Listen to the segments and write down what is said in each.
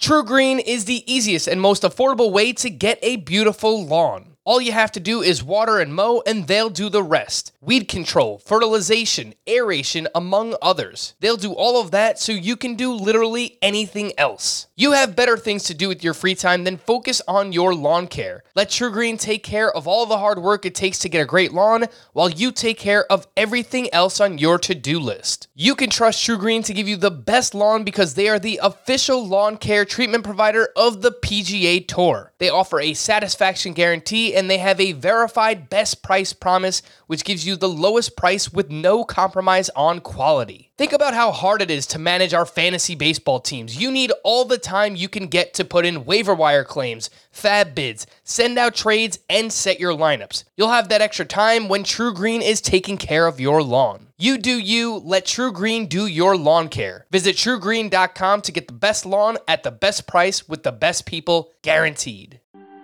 TruGreen is the easiest and most affordable way to get a beautiful lawn. All you have to do is water and mow, and they'll do the rest. Weed control, fertilization, aeration, among others. They'll do all of that so you can do literally anything else. You have better things to do with your free time than focus on your lawn care. Let TruGreen take care of all the hard work it takes to get a great lawn, while you take care of everything else on your to-do list. You can trust TruGreen to give you the best lawn because they are the official lawn care treatment provider of the PGA Tour. They offer a satisfaction guarantee, and they have a verified best price promise, which gives you the lowest price with no compromise on quality. Think about how hard it is to manage our fantasy baseball teams. You need all the time you can get to put in waiver wire claims, fab bids, send out trades, and set your lineups. You'll have that extra time when TruGreen is taking care of your lawn. You do you, let TruGreen do your lawn care. Visit TruGreen.com to get the best lawn at the best price with the best people, guaranteed.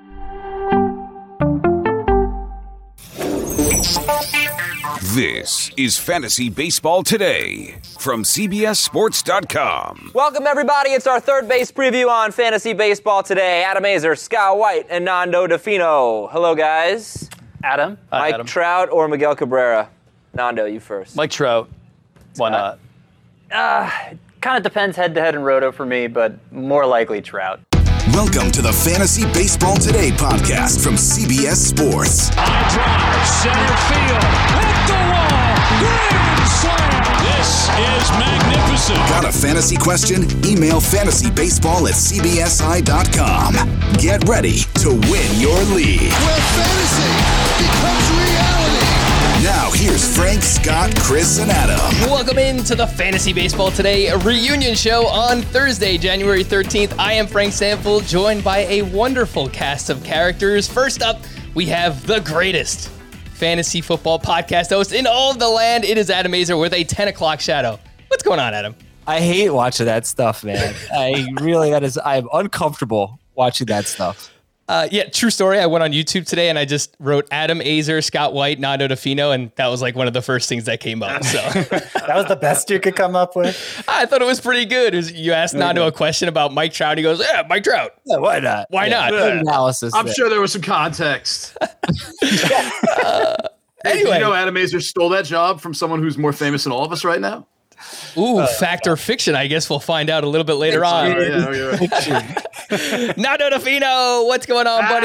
This is Fantasy Baseball Today from CBSSports.com. Welcome, everybody. It's our third base preview on Fantasy Baseball Today. Adam Azer, Scott White, and Nando Defino. Hello, guys. Adam. Mike Adam. Trout or Miguel Cabrera? Nando, you first. Mike Trout. Why not? Kind of depends head-to-head in Roto for me, but more likely Trout. Welcome to the Fantasy Baseball Today podcast from CBS Sports. High drive, center field, hit the wall, grand slam. This is magnificent. Got a fantasy question? Email fantasybaseball@cbsi.com. Get ready to win your league. Where fantasy becomes reality. Now here's Frank, Scott, Chris, and Adam. Welcome into the Fantasy Baseball Today reunion show on Thursday, January 13th. I am Frank Sample, joined by a wonderful cast of characters. First up, we have the greatest fantasy football podcast host in all of the land. It is Adam Azer with a 10 o'clock shadow. What's going on, Adam? I hate watching that stuff, man. I'm uncomfortable watching that stuff. Yeah, true story. I went on YouTube today and I just wrote Adam Azer, Scott White, Nando Defino, and that was like one of the first things that came up. So that was the best you could come up with. I thought it was pretty good. You asked Nando a question about Mike Trout. He goes, "Yeah, Mike Trout. Yeah, why not? Why not?" Good analysis. I'm sure there was some context. Anyway, you know, Adam Azer stole that job from someone who's more famous than all of us right now. Ooh, fact or fiction? I guess we'll find out a little bit later on. Nando Defino, what's going on, buddy?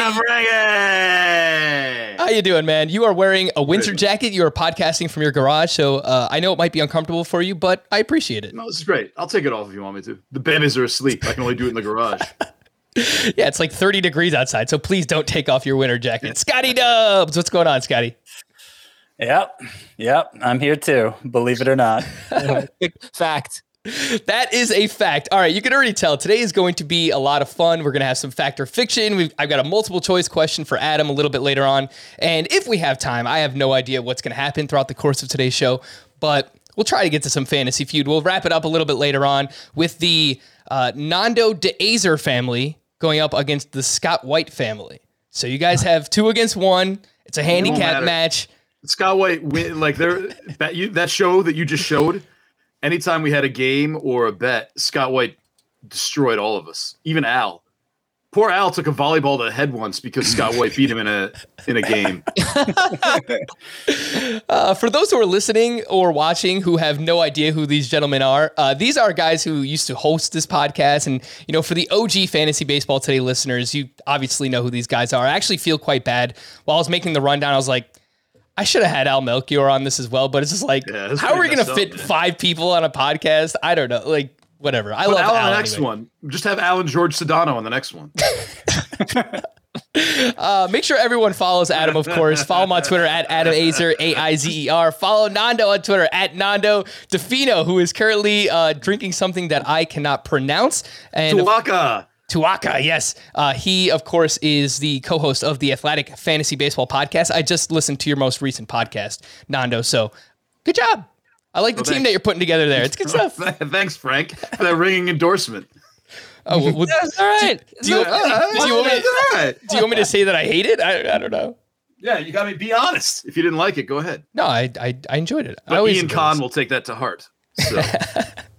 How you doing, man? You are wearing a winter jacket. You are podcasting from your garage, so I know it might be uncomfortable for you, but I appreciate it. No, this is great. I'll take it off if you want me to. The babies are asleep. I can only do it in the garage. Yeah, it's like 30 degrees outside, so please don't take off your winter jacket. Scotty Dubs, what's going on, Scotty? Yep, I'm here too, believe it or not. Fact. That is a fact. All right, you can already tell today is going to be a lot of fun. We're going to have some fact or fiction. I've got a multiple choice question for Adam a little bit later on. And if we have time, I have no idea what's going to happen throughout the course of today's show, but we'll try to get to some fantasy feud. We'll wrap it up a little bit later on with the Nando Azer family going up against the Scott White family. So you guys have 2 against 1. It's a handicap match. Scott White, like that show that you just showed, anytime we had a game or a bet, Scott White destroyed all of us, even Al. Poor Al took a volleyball to the head once because Scott White beat him in a game. For those who are listening or watching who have no idea who these gentlemen are, these are guys who used to host this podcast. And, you know, for the OG Fantasy Baseball Today listeners, you obviously know who these guys are. I actually feel quite bad. While I was making the rundown, I was like, I should have had Al Melchior on this as well, but it's just like, how are we going to fit 5 people on a podcast? I don't know. Like, whatever. I love Al on the next anyway. one. Just have Al and George Sedano on the next one. Make sure everyone follows Adam, of course. Follow him on Twitter at Adam Azer, AIZER. Follow Nando on Twitter at Nando Defino, who is currently drinking something that I cannot pronounce. And Tuaca, yes. He, of course, is the co-host of the Athletic Fantasy Baseball podcast. I just listened to your most recent podcast, Nando, so good job. I like the team that you're putting together there. It's good stuff. Thanks, Frank, for that ringing endorsement. Oh, well, That's all right. Do you want me to say that I hate it? I don't know. Yeah, you got me. Be honest. If you didn't like it, go ahead. No, I enjoyed it. But Ian Kahn will take that to heart. So.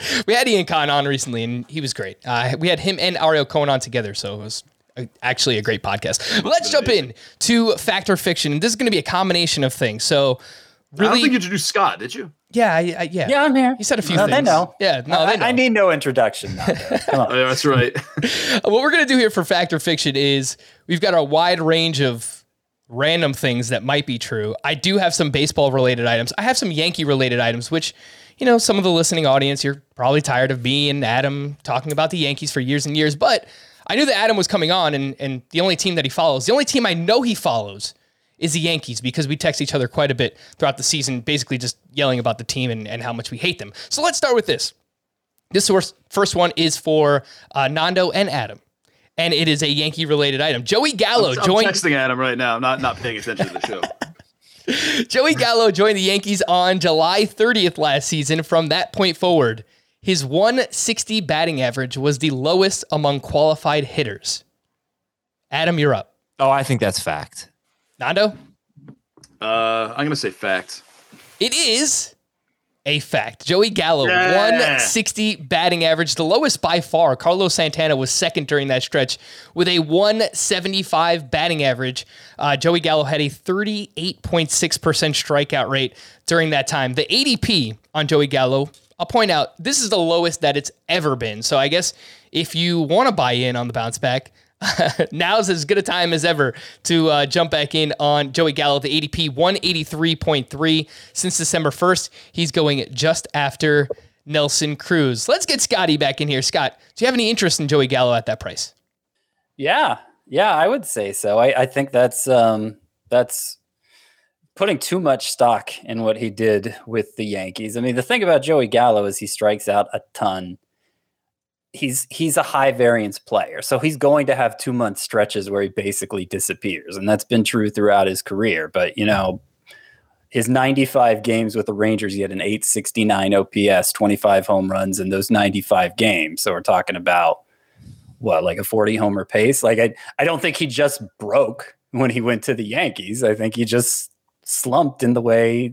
We had Ian Khan on recently, and he was great. We had him and Ariel Cohen on together, so it was actually a great podcast. Let's jump in to Fact or Fiction. And this is going to be a combination of things. So, really, I don't think you introduced Scott, did you? Yeah. Yeah, I'm here. He said a few No, things. they know. Yeah, no, they know. I need no introduction. Come on. Yeah, that's right. What we're going to do here for Fact or Fiction is we've got a wide range of random things that might be true. I do have some baseball-related items. I have some Yankee-related items, which, some of the listening audience, you're probably tired of me and Adam talking about the Yankees for years and years, but I knew that Adam was coming on, and the only team that he follows, the only team I know he follows is the Yankees, because we text each other quite a bit throughout the season, basically just yelling about the team and how much we hate them. So let's start with this. This first one is for Nando and Adam, and it is a Yankee-related item. Joey Gallo joined... I'm texting Adam right now. I'm not paying attention to the show. Joey Gallo joined the Yankees on July 30th last season. From that point forward, his 160 batting average was the lowest among qualified hitters. Adam, you're up. Oh, I think that's fact. Nando? I'm going to say fact. It is a fact. Joey Gallo, 160 batting average, the lowest by far. Carlos Santana was second during that stretch with a 175 batting average. Joey Gallo had a 38.6% strikeout rate during that time. The ADP on Joey Gallo, I'll point out, this is the lowest that it's ever been. So I guess if you want to buy in on the bounce back, now's as good a time as ever to jump back in on Joey Gallo. The ADP 183.3 since December 1st. He's going just after Nelson Cruz. Let's get Scotty back in here. Scott, do you have any interest in Joey Gallo at that price? Yeah, I would say so. I think that's putting too much stock in what he did with the Yankees. I mean, the thing about Joey Gallo is he strikes out a ton. He's a high variance player, so he's going to have 2-month stretches where he basically disappears, and that's been true throughout his career. But his 95 games with the Rangers, he had an 869 OPS, 25 home runs in those 95 games. So we're talking about like a 40 homer pace. Like I don't think he just broke when he went to the Yankees. I think he just slumped in the way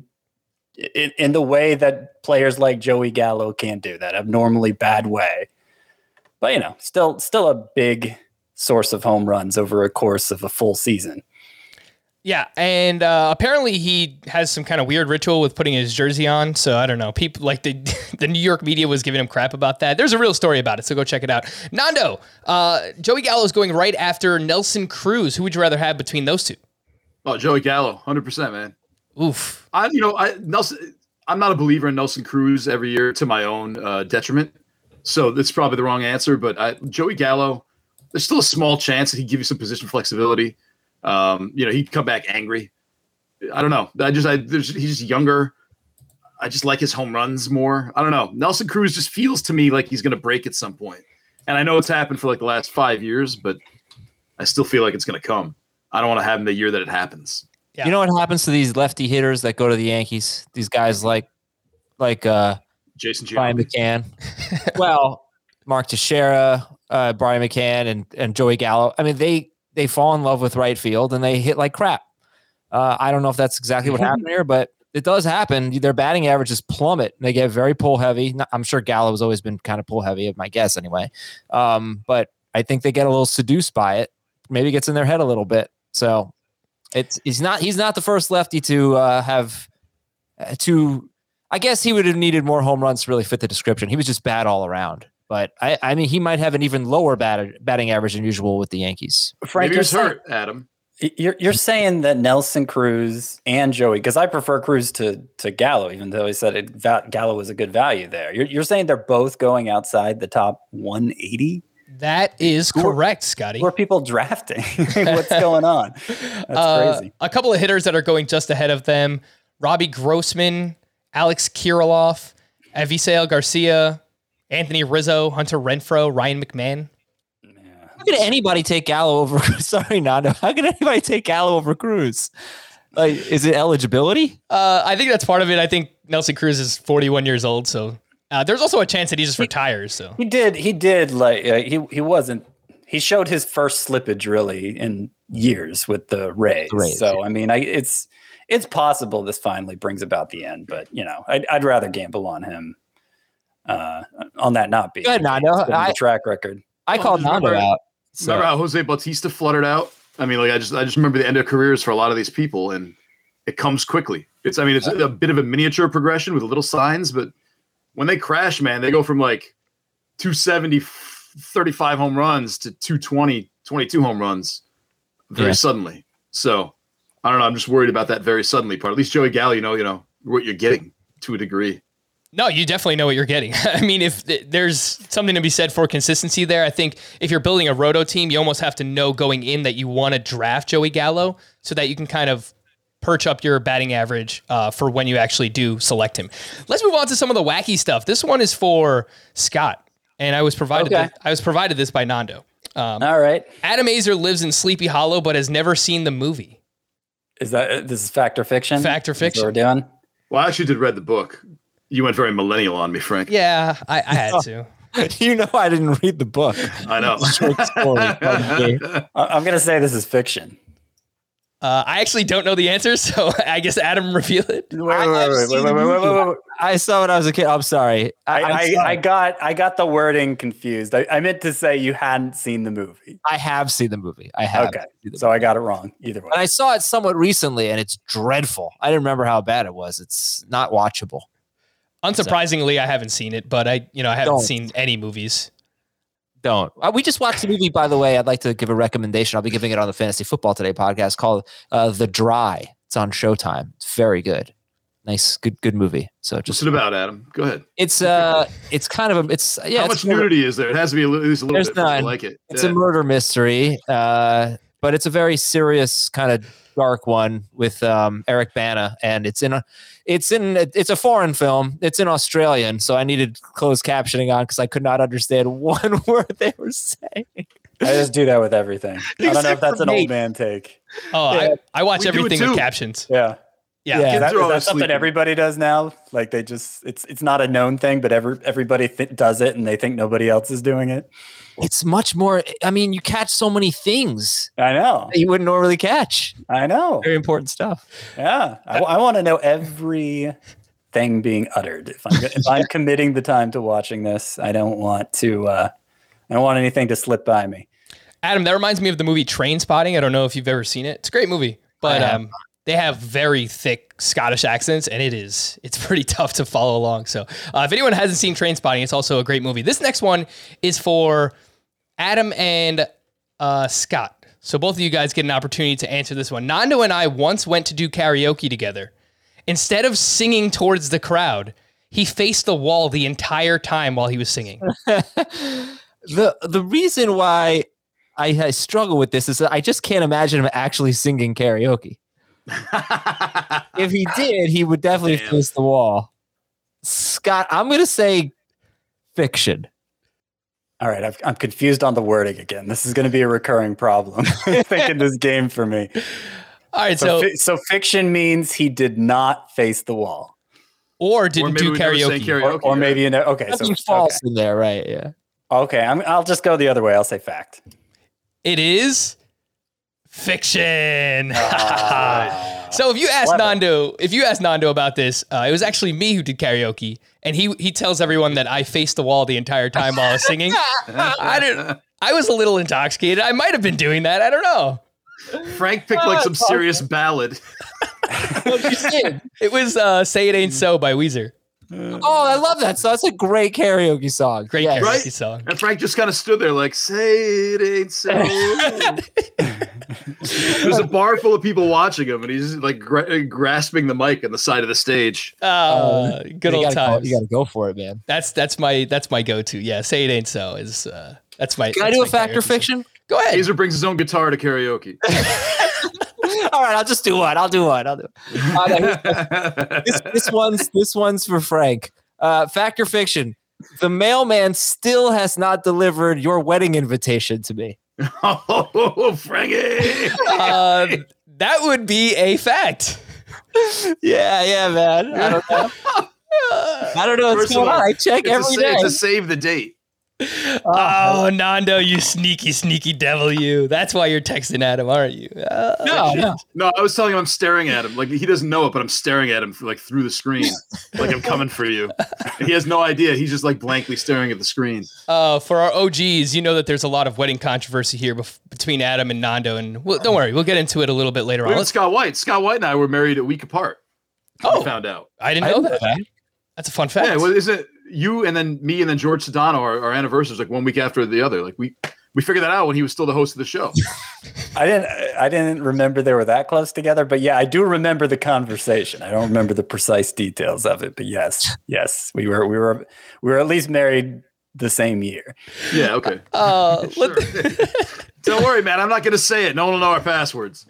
that players like Joey Gallo can't do, that abnormally bad way. But, still a big source of home runs over a course of a full season. Yeah, and apparently he has some kind of weird ritual with putting his jersey on. So I don't know. People like the New York media was giving him crap about that. There's a real story about it, so go check it out. Nando, Joey Gallo is going right after Nelson Cruz. Who would you rather have between those two? Oh, Joey Gallo, 100%, man. Oof. Nelson. I'm not a believer in Nelson Cruz every year to my own detriment. So that's probably the wrong answer, but Joey Gallo, there's still a small chance that he'd give you some position flexibility. He'd come back angry. I don't know. He's just younger. I just like his home runs more. I don't know. Nelson Cruz just feels to me like he's going to break at some point. And I know it's happened for like the last 5 years, but I still feel like it's going to come. I don't want to have him the year that it happens. Yeah. You know what happens to these lefty hitters that go to the Yankees? These guys like Jason Brian McCann. Well, Mark Teixeira, Brian McCann, and Joey Gallo. I mean, they fall in love with right field and they hit like crap. I don't know if that's exactly what happened here, but it does happen. Their batting averages plummet. They get very pull heavy. I'm sure Gallo has always been kind of pull heavy, my guess anyway. But I think they get a little seduced by it. Maybe gets in their head a little bit. So he's not the first lefty to have to. I guess he would have needed more home runs to really fit the description. He was just bad all around. But I mean, he might have an even lower batting average than usual with the Yankees. Frank, maybe he's hurt, Adam. You're saying that Nelson Cruz and Joey, because I prefer Cruz to Gallo, even though he said Gallo was a good value there. You're saying they're both going outside the top 180? That is correct, Scotty. Who are people drafting? What's going on? That's crazy. A couple of hitters that are going just ahead of them: Robbie Grossman, Alex Kirilloff, Avisail Garcia, Anthony Rizzo, Hunter Renfroe, Ryan McMahon. How can anybody take Gallo over? Sorry, Nando. How can anybody take Gallo over Cruz? Like, is it eligibility? I think that's part of it. I think Nelson Cruz is 41 years old, so there's also a chance that he just retires. So he did like he wasn't. He showed his first slippage really in years with the Rays. So I mean, it's possible this finally brings about the end, but I'd rather gamble on him on that not being. Good, Nando. The track record. I called Nando out. Remember how Jose Bautista fluttered out? I mean, like I just remember the end of careers for a lot of these people, and it comes quickly. It's a bit of a miniature progression with little signs, but when they crash, man, they go from like 270, 35 home runs to 220, 22 home runs very suddenly. So I don't know. I'm just worried about that very suddenly part. At least Joey Gallo, you know what you're getting to a degree. No, you definitely know what you're getting. I mean, if there's something to be said for consistency there, I think if you're building a roto team, you almost have to know going in that you want to draft Joey Gallo so that you can kind of perch up your batting average for when you actually do select him. Let's move on to some of the wacky stuff. This one is for Scott, and I was provided this by Nando. All right. Adam Azer lives in Sleepy Hollow, but has never seen the movie. This is fact or fiction? Fact or fiction. That's what we're doing? Well, I actually did read the book. You went very millennial on me, Frank. Yeah, I had to. You know I didn't read the book. I know. Short story. I'm going to say this is fiction. I actually don't know the answer, so I guess Adam reveal it. Wait. I saw when I was a kid. I'm sorry. I got the wording confused. I meant to say you hadn't seen the movie. I have seen the movie. I have. Okay, so I got it wrong either way. And I saw it somewhat recently, and it's dreadful. I didn't remember how bad it was. It's not watchable. Unsurprisingly, I haven't seen it, but I haven't seen any movies. Don't. We just watched a movie, by the way. I'd like to give a recommendation. I'll be giving it on the Fantasy Football Today podcast called The Dry. It's on Showtime. It's very good. Nice, good movie. So just what's it about, Adam? Go ahead. It's kind of How much nudity is there? It has to be at least a little bit. I like it. It's a murder mystery, but it's a very serious kind of dark one with Eric Bana, and it's a foreign film. It's in Australian, so I needed closed captioning on because I could not understand one word they were saying. I just do that with everything. I don't know if that's an old man take. Oh, yeah. I watch everything with captions. Yeah. Yeah. Is that something everybody does now? Like they just it's not a known thing, but everybody does it, and they think nobody else is doing it. It's much more. I mean, you catch so many things. I know that you wouldn't normally catch. I know, very important stuff. Yeah, I want to know every thing being uttered. If I'm committing the time to watching this, I don't want anything to slip by me. Adam, that reminds me of the movie Trainspotting. I don't know if you've ever seen it. It's a great movie, but they have very thick Scottish accents, and it's pretty tough to follow along. So if anyone hasn't seen Trainspotting, it's also a great movie. This next one is for Adam and Scott. So both of you guys get an opportunity to answer this one. Nando and I once went to do karaoke together. Instead of singing towards the crowd, he faced the wall the entire time while he was singing. The reason why I struggle with this is that I just can't imagine him actually singing karaoke. If he did, he would definitely face the wall. Scott, I'm going to say fiction. All right, I'm confused on the wording again. This is going to be a recurring problem. I think in this game for me. All right, so fiction means he did not face the wall, or didn't do karaoke, or maybe okay, something false in there, right? Yeah. Okay, I'll just go the other way. I'll say fact. It is fiction. So if you ask Nando about this, it was actually me who did karaoke, and he tells everyone that I faced the wall the entire time while I was singing. I was a little intoxicated. I might have been doing that. I don't know. Frank picked like some serious ballad. What you sing? It was "Say It Ain't So" by Weezer. Oh, I love that song. That's a great karaoke song. Great karaoke song. And Frank just kind of stood there like, "Say it ain't so." There's a bar full of people watching him, and he's like grasping the mic on the side of the stage. Good old times. You got to go for it, man. That's my go-to. Yeah, "Say It Ain't So" is that's my. Can I do a fact or fiction? Go ahead. Azer brings his own guitar to karaoke. All right, I'll just do one. I'll do one. This one's for Frank. Fact or fiction? The mailman still has not delivered your wedding invitation to me. Oh, Frankie! That would be a fact. Yeah, man. I don't know. I don't know what's going on. I check every day. To save the date. Oh, Nando, you sneaky devil, you. That's why you're texting at him, aren't you? No, I was telling him I'm staring at him. Like, he doesn't know it, but I'm staring at him through the screen. Like, I'm coming for you. And he has no idea. He's just like blankly staring at the screen. For our OGs, you know that there's a lot of wedding controversy here between Adam and Nando. And don't worry, we'll get into it a little bit later on. Scott White. Scott White and I were married a week apart. We found out. I didn't know that. That's a fun fact. Yeah, well, isn't it you and then me and then George Sedano, our anniversaries like 1 week after the other. Like we figured that out when he was still the host of the show. I didn't remember they were that close together, but yeah, I do remember the conversation. I don't remember the precise details of it, but yes, we were at least married the same year. Yeah, okay. Sure. Don't worry, man. I'm not going to say it. No one will know our passwords.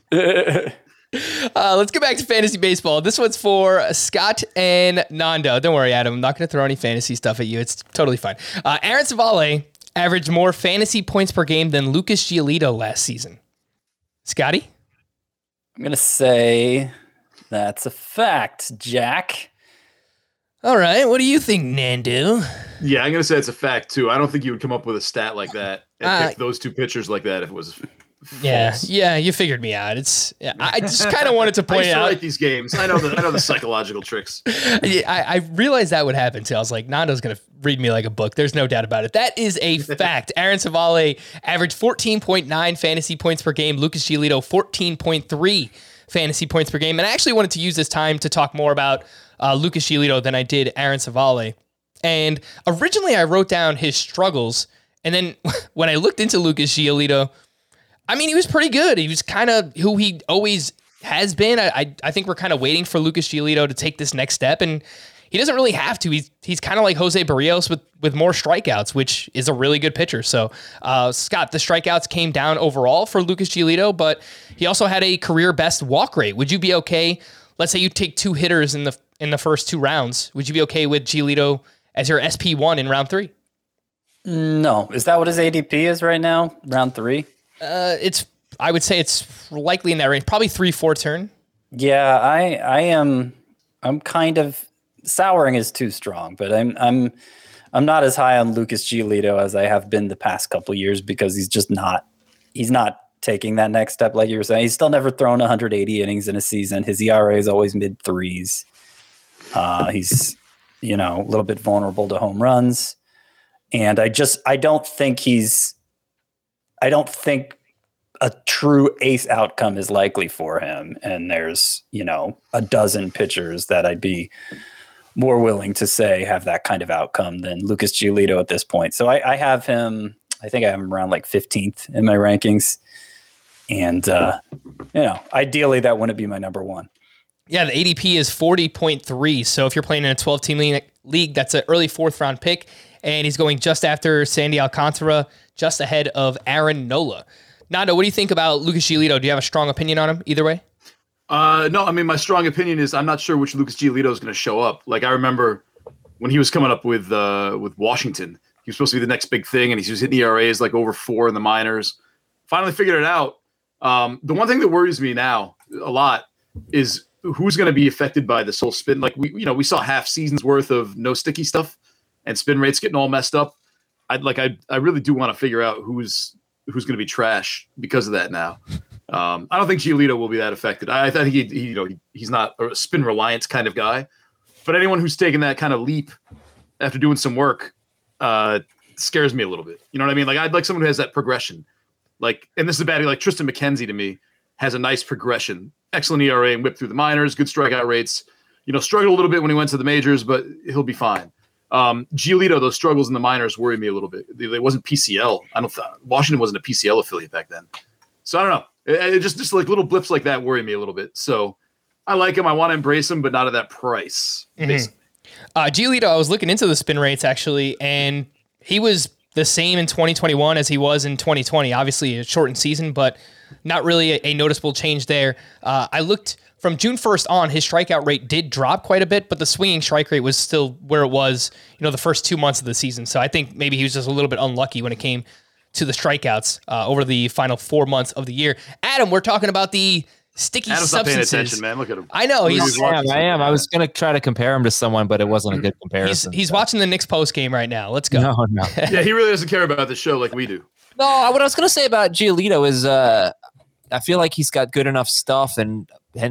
Let's get back to fantasy baseball. This one's for Scott and Nando. Don't worry, Adam. I'm not going to throw any fantasy stuff at you. It's totally fine. Aaron Savale averaged more fantasy points per game than Lucas Giolito last season. Scotty? I'm going to say that's a fact, Jack. All right. What do you think, Nando? Yeah, I'm going to say it's a fact, too. I don't think you would come up with a stat like that and pick those two pitchers like that if it was... Yeah, you figured me out. I just kind of wanted to point out. I like these games. I know the psychological tricks. Yeah, I realized that would happen too. I was like, Nando's gonna read me like a book. There's no doubt about it. That is a fact. Aaron Savale averaged 14.9 fantasy points per game. Lucas Giolito 14.3 fantasy points per game. And I actually wanted to use this time to talk more about Lucas Giolito than I did Aaron Savale. And originally I wrote down his struggles, and then when I looked into Lucas Giolito, I mean, he was pretty good. He was kind of who he always has been. I think we're kind of waiting for Lucas Giolito to take this next step, and he doesn't really have to. He's kind of like Jose Barrios with more strikeouts, which is a really good pitcher. So, Scott, the strikeouts came down overall for Lucas Giolito, but he also had a career best walk rate. Would you be okay? Let's say you take two hitters in the first two rounds. Would you be okay with Giolito as your SP1 in round 3? No. Is that what his ADP is right now? Round 3? I would say it's likely in that range, probably 3-4 turn. Yeah, I'm kind of souring is too strong, but I'm not as high on Lucas Giolito as I have been the past couple years because he's not taking that next step. Like you were saying, he's still never thrown 180 innings in a season. His ERA is always mid 3s. He's, a little bit vulnerable to home runs. And I don't think a true ace outcome is likely for him. And there's, a dozen pitchers that I'd be more willing to say have that kind of outcome than Lucas Giolito at this point. So I have him, I think I have him around like 15th in my rankings. And, ideally that wouldn't be my number one. Yeah, the ADP is 40.3. So if you're playing in a 12-team league, that's an early 4th round pick. And he's going just after Sandy Alcantara, just ahead of Aaron Nola. Nando, what do you think about Lucas Giolito? Do you have a strong opinion on him either way? No, I mean, my strong opinion is I'm not sure which Lucas Giolito is going to show up. Like, I remember when he was coming up with Washington, he was supposed to be the next big thing, and he was hitting ERAs like over 4 in the minors. Finally figured it out. The one thing that worries me now a lot is who's going to be affected by this whole spin. Like, we saw half season's worth of no sticky stuff and spin rates getting all messed up. I really do want to figure out who's going to be trash because of that now. I don't think Giolito will be that affected. I think he's not a spin reliance kind of guy, but anyone who's taken that kind of leap after doing some work scares me a little bit. You know what I mean? Like, I'd like someone who has that progression. Like, and this is a bad, like Tristan McKenzie to me has a nice progression, excellent ERA and whip through the minors, good strikeout rates, struggled a little bit when he went to the majors, but he'll be fine. Giolito, those struggles in the minors worry me a little bit. It wasn't PCL. Washington wasn't a PCL affiliate back then. So I don't know. It just like little blips like that worry me a little bit. So I like him. I want to embrace him, but not at that price. Basically. Giolito, I was looking into the spin rates actually, and he was the same in 2021 as he was in 2020. Obviously a shortened season, but not really a noticeable change there. I looked from June 1st on, his strikeout rate did drop quite a bit, but the swinging strike rate was still where it was, the first 2 months of the season. So I think maybe he was just a little bit unlucky when it came to the strikeouts over the final 4 months of the year. Adam, we're talking about the sticky Adam's not paying substances. attention, man. Look at him. I know he's I am. I was going to try to compare him to someone, but it wasn't a good comparison. he's watching the Knicks post game right now. Let's go. No. Yeah, he really doesn't care about the show like we do. No, what I was going to say about Giolito is I feel like he's got good enough stuff and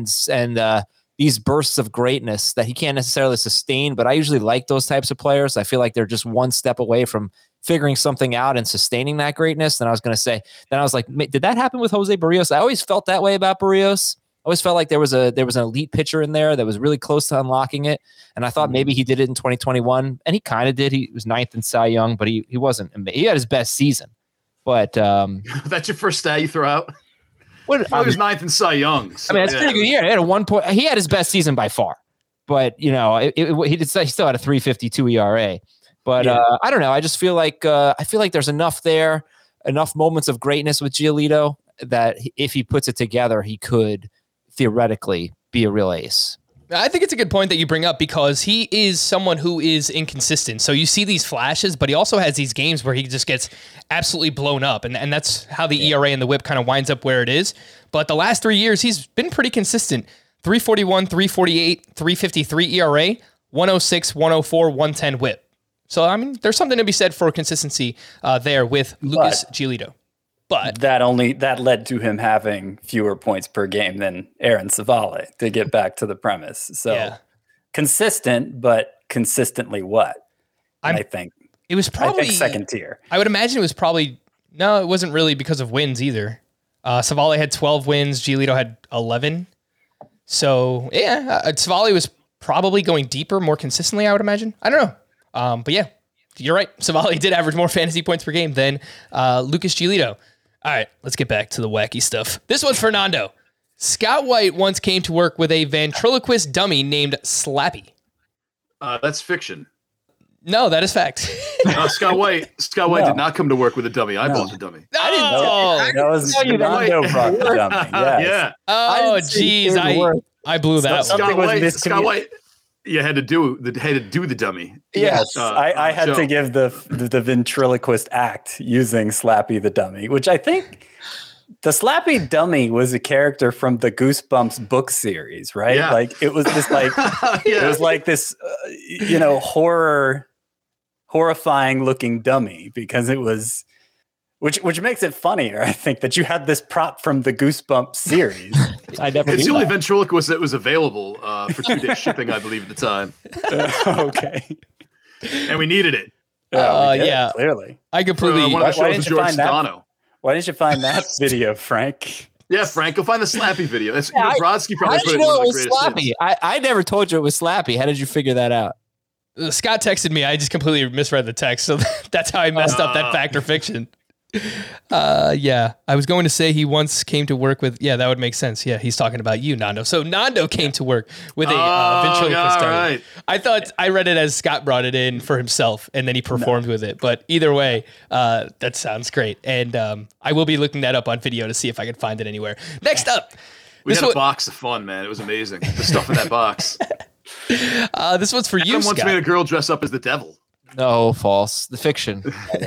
these bursts of greatness that he can't necessarily sustain, but I usually like those types of players. I feel like they're just one step away from figuring something out and sustaining that greatness. And I was going to say, then I was like, did that happen with Jose Barrios? I always felt that way about Barrios. I always felt like there was an elite pitcher in there that was really close to unlocking it. And I thought maybe he did it in 2021, and he kind of did. He was 9th in Cy Young, but he wasn't. He had his best season. But that's your first stat you throw out? He was 9th in Cy Young. So, it's a pretty good year. He had a 1 point. He had his best season by far. But he still had a 3.52 ERA. But I don't know. I just feel like there's enough there, enough moments of greatness with Giolito that if he puts it together, he could theoretically be a real ace. I think it's a good point that you bring up because he is someone who is inconsistent. So you see these flashes, but he also has these games where he just gets absolutely blown up. And that's how the ERA and the WHIP kind of winds up where it is. But the last 3 years, he's been pretty consistent. 341, 348, 353 ERA, 106, 104, 110 WHIP. So, I mean, there's something to be said for consistency there with Lucas Giolito. But that led to him having fewer points per game than Aaron Savale, to get back to the premise. So consistent, but consistently what? I think it was probably second tier. I would imagine it was probably it wasn't really because of wins either. Savale had 12 wins, Giolito had 11. So Savale was probably going deeper, more consistently, I would imagine. I don't know. But yeah, you're right. Savale did average more fantasy points per game than Lucas Giolito. All right, let's get back to the wacky stuff. This one's Fernando. Scott White once came to work with a ventriloquist dummy named Slappy. That's fiction. No, that is fact. Scott White did not come to work with a dummy. I bought the dummy. I didn't know. That was Fernando brought the dummy. Yes. Yeah. Oh, geez. I blew that one. Scott White. You had to do the dummy. Yes, I had to give the ventriloquist act using Slappy the dummy, which I think the Slappy dummy was a character from the Goosebumps book series, right? Yeah. Like it was this it was like this horrifying looking dummy because it was which makes it funnier, I think, that you had this prop from the Goosebumps series. It's the only ventriloquist that was available for 2-day shipping, I believe, at the time. Okay. And we needed it. Clearly. I completely. One of the shows with George Sedano. Why didn't you find that video, Frank? Yeah, Frank, go find the Slappy video. Brodsky probably put it in one of the greatest Slappy? I never told you it was Slappy. How did you figure that out? Scott texted me. I just completely misread the text, so that's how I messed up that fact or fiction. I was going to say he once came to work with. Yeah, that would make sense. Yeah, he's talking about you, Nando. So Nando came to work with a ventriloquist dummy. Right. I thought I read it as Scott brought it in for himself, and then he performed with it. But either way, that sounds great, and I will be looking that up on video to see if I can find it anywhere. Next up, we had a box of fun, man. It was amazing. The stuff in that box. This one's for you, Adam Scott. once made a girl dress up as the devil. No, false. The fiction.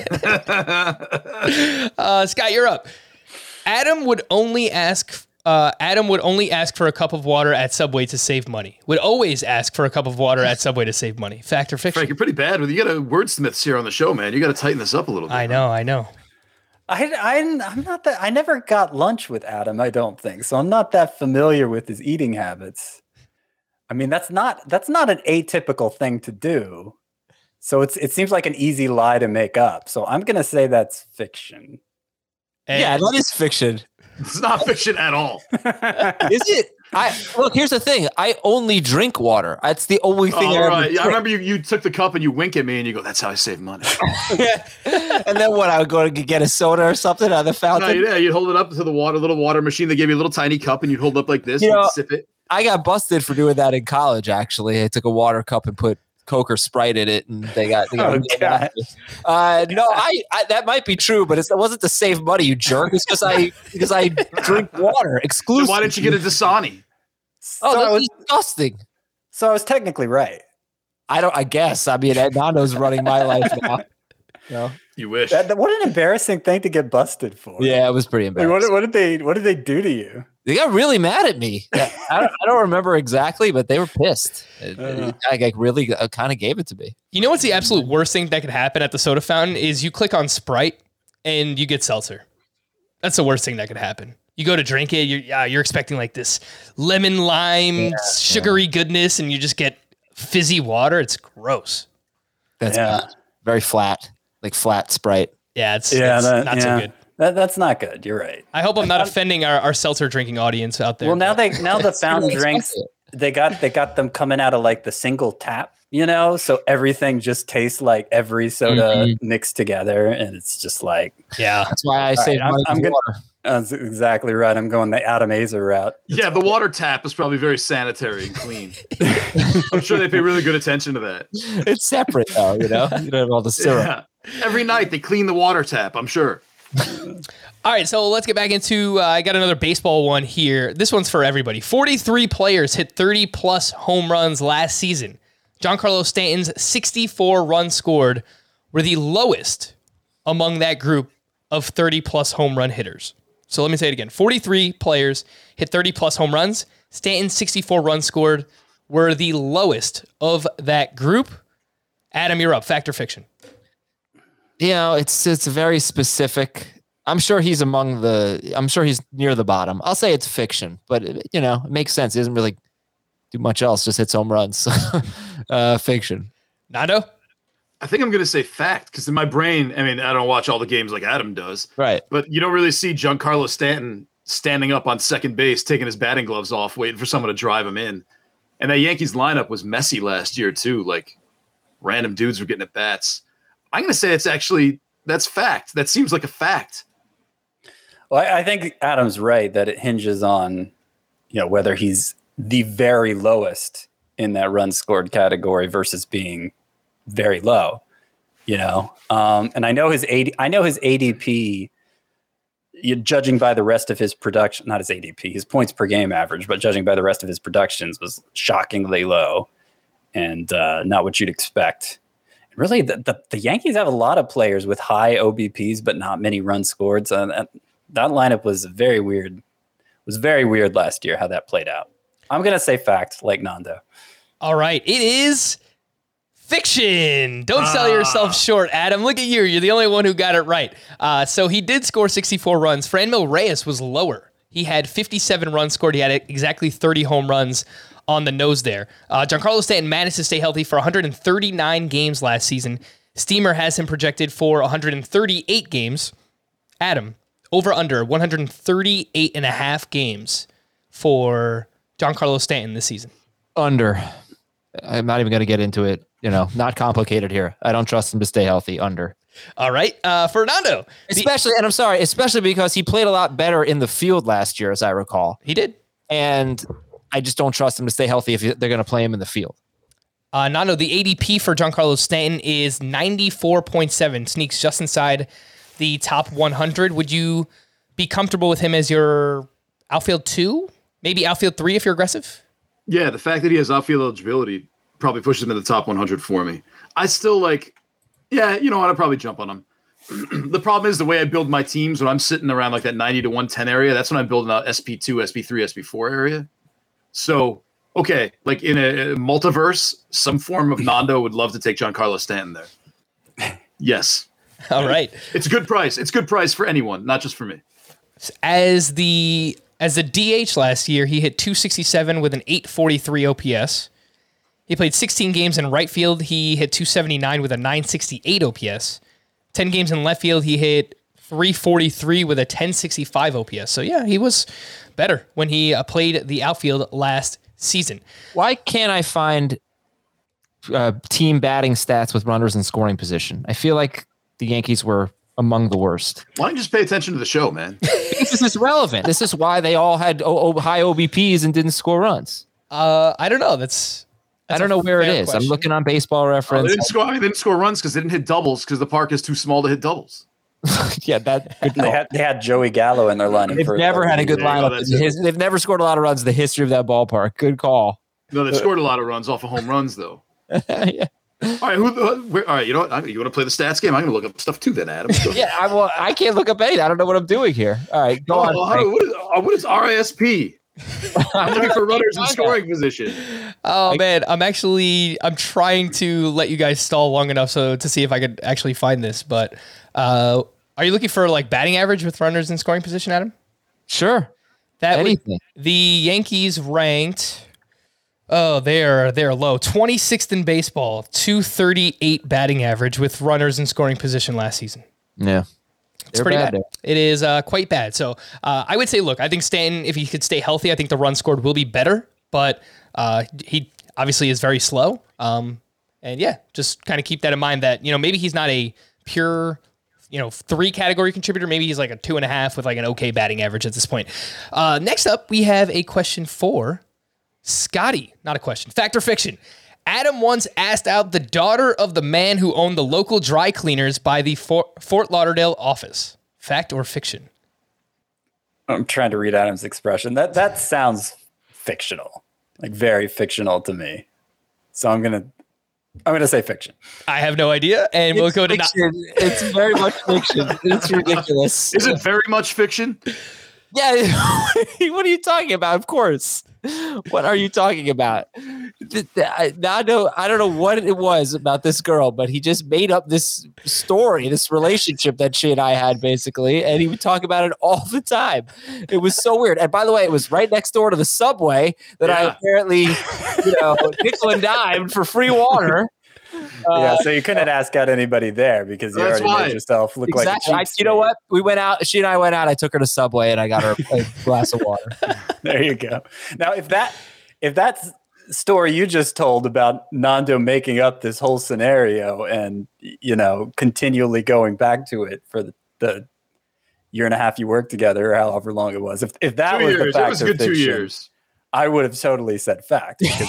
Scott, you're up. Adam would only ask for a cup of water at Subway to save money. Would always ask for a cup of water at Subway to save money. Fact or fiction? Frank, you're pretty bad with you. Got wordsmiths here on the show, man. You got to tighten this up a little bit. I know. I'm not that. I never got lunch with Adam. I don't think so. I'm not that familiar with his eating habits. I mean, that's not an atypical thing to do. So it seems like an easy lie to make up. So I'm going to say that's fiction. Yeah, that is fiction. It's not fiction at all. Is it? Look, here's the thing. I only drink water. That's the only thing I ever drink. I remember you took the cup and you wink at me and you go, that's how I save money. And then I would go to get a soda or something out of the fountain? No, you'd hold it up to the little water machine. They gave you a little tiny cup and you'd hold it up like this and sip it. I got busted for doing that in college, actually. I took a water cup and put Coke or Sprite in it, and they got no, that might be true, but it wasn't to save money, you jerk. It's because I drink water exclusively. So why didn't you get a Dasani? That was disgusting. So I was technically right. I guess. I mean, Nando's running my life now. No. You wish. What an embarrassing thing to get busted for. Yeah, it was pretty embarrassing. What did they do to you? They got really mad at me. I don't remember exactly, but they were pissed. I really kind of gave it to me. You know what's the absolute worst thing that could happen at the soda fountain is you click on Sprite and you get seltzer. That's the worst thing that could happen. You go to drink it, you're expecting like this lemon lime sugary goodness, and you just get fizzy water. It's gross. That's very flat, like flat Sprite. Yeah, it's not so good. That's not good. You're right. I hope I'm not offending our seltzer drinking audience out there. Well, now the fountain drinks, they got them coming out of like the single tap, so everything just tastes like every soda mixed together, and it's just like, that's why I say water. That's exactly right. I'm going the Adam Azer route. Yeah, the water tap is probably very sanitary and clean. I'm sure they pay really good attention to that. It's separate though, you don't have all the syrup. Yeah. Every night they clean the water tap, I'm sure. All right, so let's get back into, I got another baseball one here. This one's for everybody. 43 players hit 30-plus home runs last season. Giancarlo Stanton's 64 runs scored were the lowest among that group of 30-plus home run hitters. So let me say it again. 43 players hit 30-plus home runs. Stanton's 64 runs scored were the lowest of that group. Adam, you're up. Fact or fiction? It's very specific. I'm sure he's near the bottom. I'll say it's fiction, but it makes sense. He doesn't really do much else, just hits home runs. Fiction. Nando? I think I'm going to say fact, because in my brain, I don't watch all the games like Adam does. Right. But you don't really see Giancarlo Stanton standing up on second base, taking his batting gloves off, waiting for someone to drive him in. And that Yankees lineup was messy last year, too. Like, random dudes were getting at bats. I'm going to say that's fact. That seems like a fact. Well, I think Adam's right that it hinges on, whether he's the very lowest in that run scored category versus being very low, and I know his ADP, judging by the rest of his production, not his ADP, his points per game average, but judging by the rest of his productions was shockingly low and not what you'd expect. Really, the Yankees have a lot of players with high OBPs, but not many runs scored. So that lineup was very weird. It was very weird last year how that played out. I'm going to say fact, like Nando. All right. It is fiction. Don't sell yourself short, Adam. Look at you. You're the only one who got it right. So he did score 64 runs. Franmil Reyes was lower. He had 57 runs scored. He had exactly 30 home runs on the nose there. Giancarlo Stanton managed to stay healthy for 139 games last season. Steamer has him projected for 138 games. Adam, over under 138 and a half games for Giancarlo Stanton this season. Under. I'm not even going to get into it. Not complicated here. I don't trust him to stay healthy. Under. All right. Fernando. Especially because he played a lot better in the field last year, as I recall. He did. And I just don't trust him to stay healthy if they're going to play him in the field. Nando, the ADP for Giancarlo Stanton is 94.7, sneaks just inside the top 100. Would you be comfortable with him as your outfield 2? Maybe outfield 3 if you're aggressive? Yeah, the fact that he has outfield eligibility probably pushes him in the top 100 for me. I still you know what? I'd probably jump on him. The problem is the way I build my teams when I'm sitting around like that 90 to 110 area, that's when I'm building out SP2, SP3, SP4 area. So, okay, like in a multiverse, some form of Nando would love to take Giancarlo Stanton there. Yes. All right. It's a good price. It's a good price for anyone, not just for me. As the DH last year, he hit 267 with an 843 OPS. He played 16 games in right field. He hit 279 with a 968 OPS. 10 games in left field. He hit 343 with a 1065 OPS. So, yeah, he was better when he played the outfield last season. Why can't I find team batting stats with runners in scoring position? I feel like the Yankees were among the worst. Why don't you just pay attention to the show, man? This is relevant. This is why they all had high OBPs and didn't score runs. I don't know. I don't know where it is. I'm looking on Baseball Reference. They didn't score runs because they didn't hit doubles because the park is too small to hit doubles. Yeah, they had Joey Gallo in their lineup. They've never had a good lineup. They've never scored a lot of runs in the history of that ballpark. Good call. No, they've scored a lot of runs off of home runs, though. Yeah. All right, all right, you know what? You want to play the stats game? I'm going to look up stuff too then, Adam. Yeah, I can't look up anything. I don't know what I'm doing here. All right, go on. What is RISP? I'm looking for runners in scoring position. Oh man, I'm trying to let you guys stall long enough to see if I could actually find this. But are you looking for like batting average with runners in scoring position, Adam? Sure. Anything. The Yankees ranked. Oh, they're low. 26th in baseball, 238 batting average with runners in scoring position last season. Yeah. It's pretty bad. It is quite bad. So I would say, look, I think Stanton, if he could stay healthy, I think the run scored will be better. But he obviously is very slow. And yeah, just kind of keep that in mind that, maybe he's not a pure, 3 category contributor. Maybe he's like a 2.5 with like an okay batting average at this point. Next up, we have a question for Scotty. Not a question. Fact or fiction? Adam once asked out the daughter of the man who owned the local dry cleaners by the Fort Lauderdale office. Fact or fiction? I'm trying to read Adam's expression. That sounds fictional, like very fictional to me. So I'm gonna say fiction. I have no idea, and we'll go to fiction. It's very much fiction. It's ridiculous. Is it very much fiction? Yeah. What are you talking about? Of course. What are you talking about? I don't know what it was about this girl, but he just made up this story, this relationship that she and I had, basically, and he would talk about it all the time. It was so weird. And by the way, it was right next door to the Subway that I apparently, nickel and dimed for free water. So you couldn't ask out anybody there because you already made yourself look like a cheap You know what? We went out. She and I went out. I took her to Subway and I got her a glass of water. There you go. Now, if that's story you just told about Nando making up this whole scenario and continually going back to it for the year and a half you worked together or however long it was, if that was the fact, it was a good 2 years. I would have totally said fact because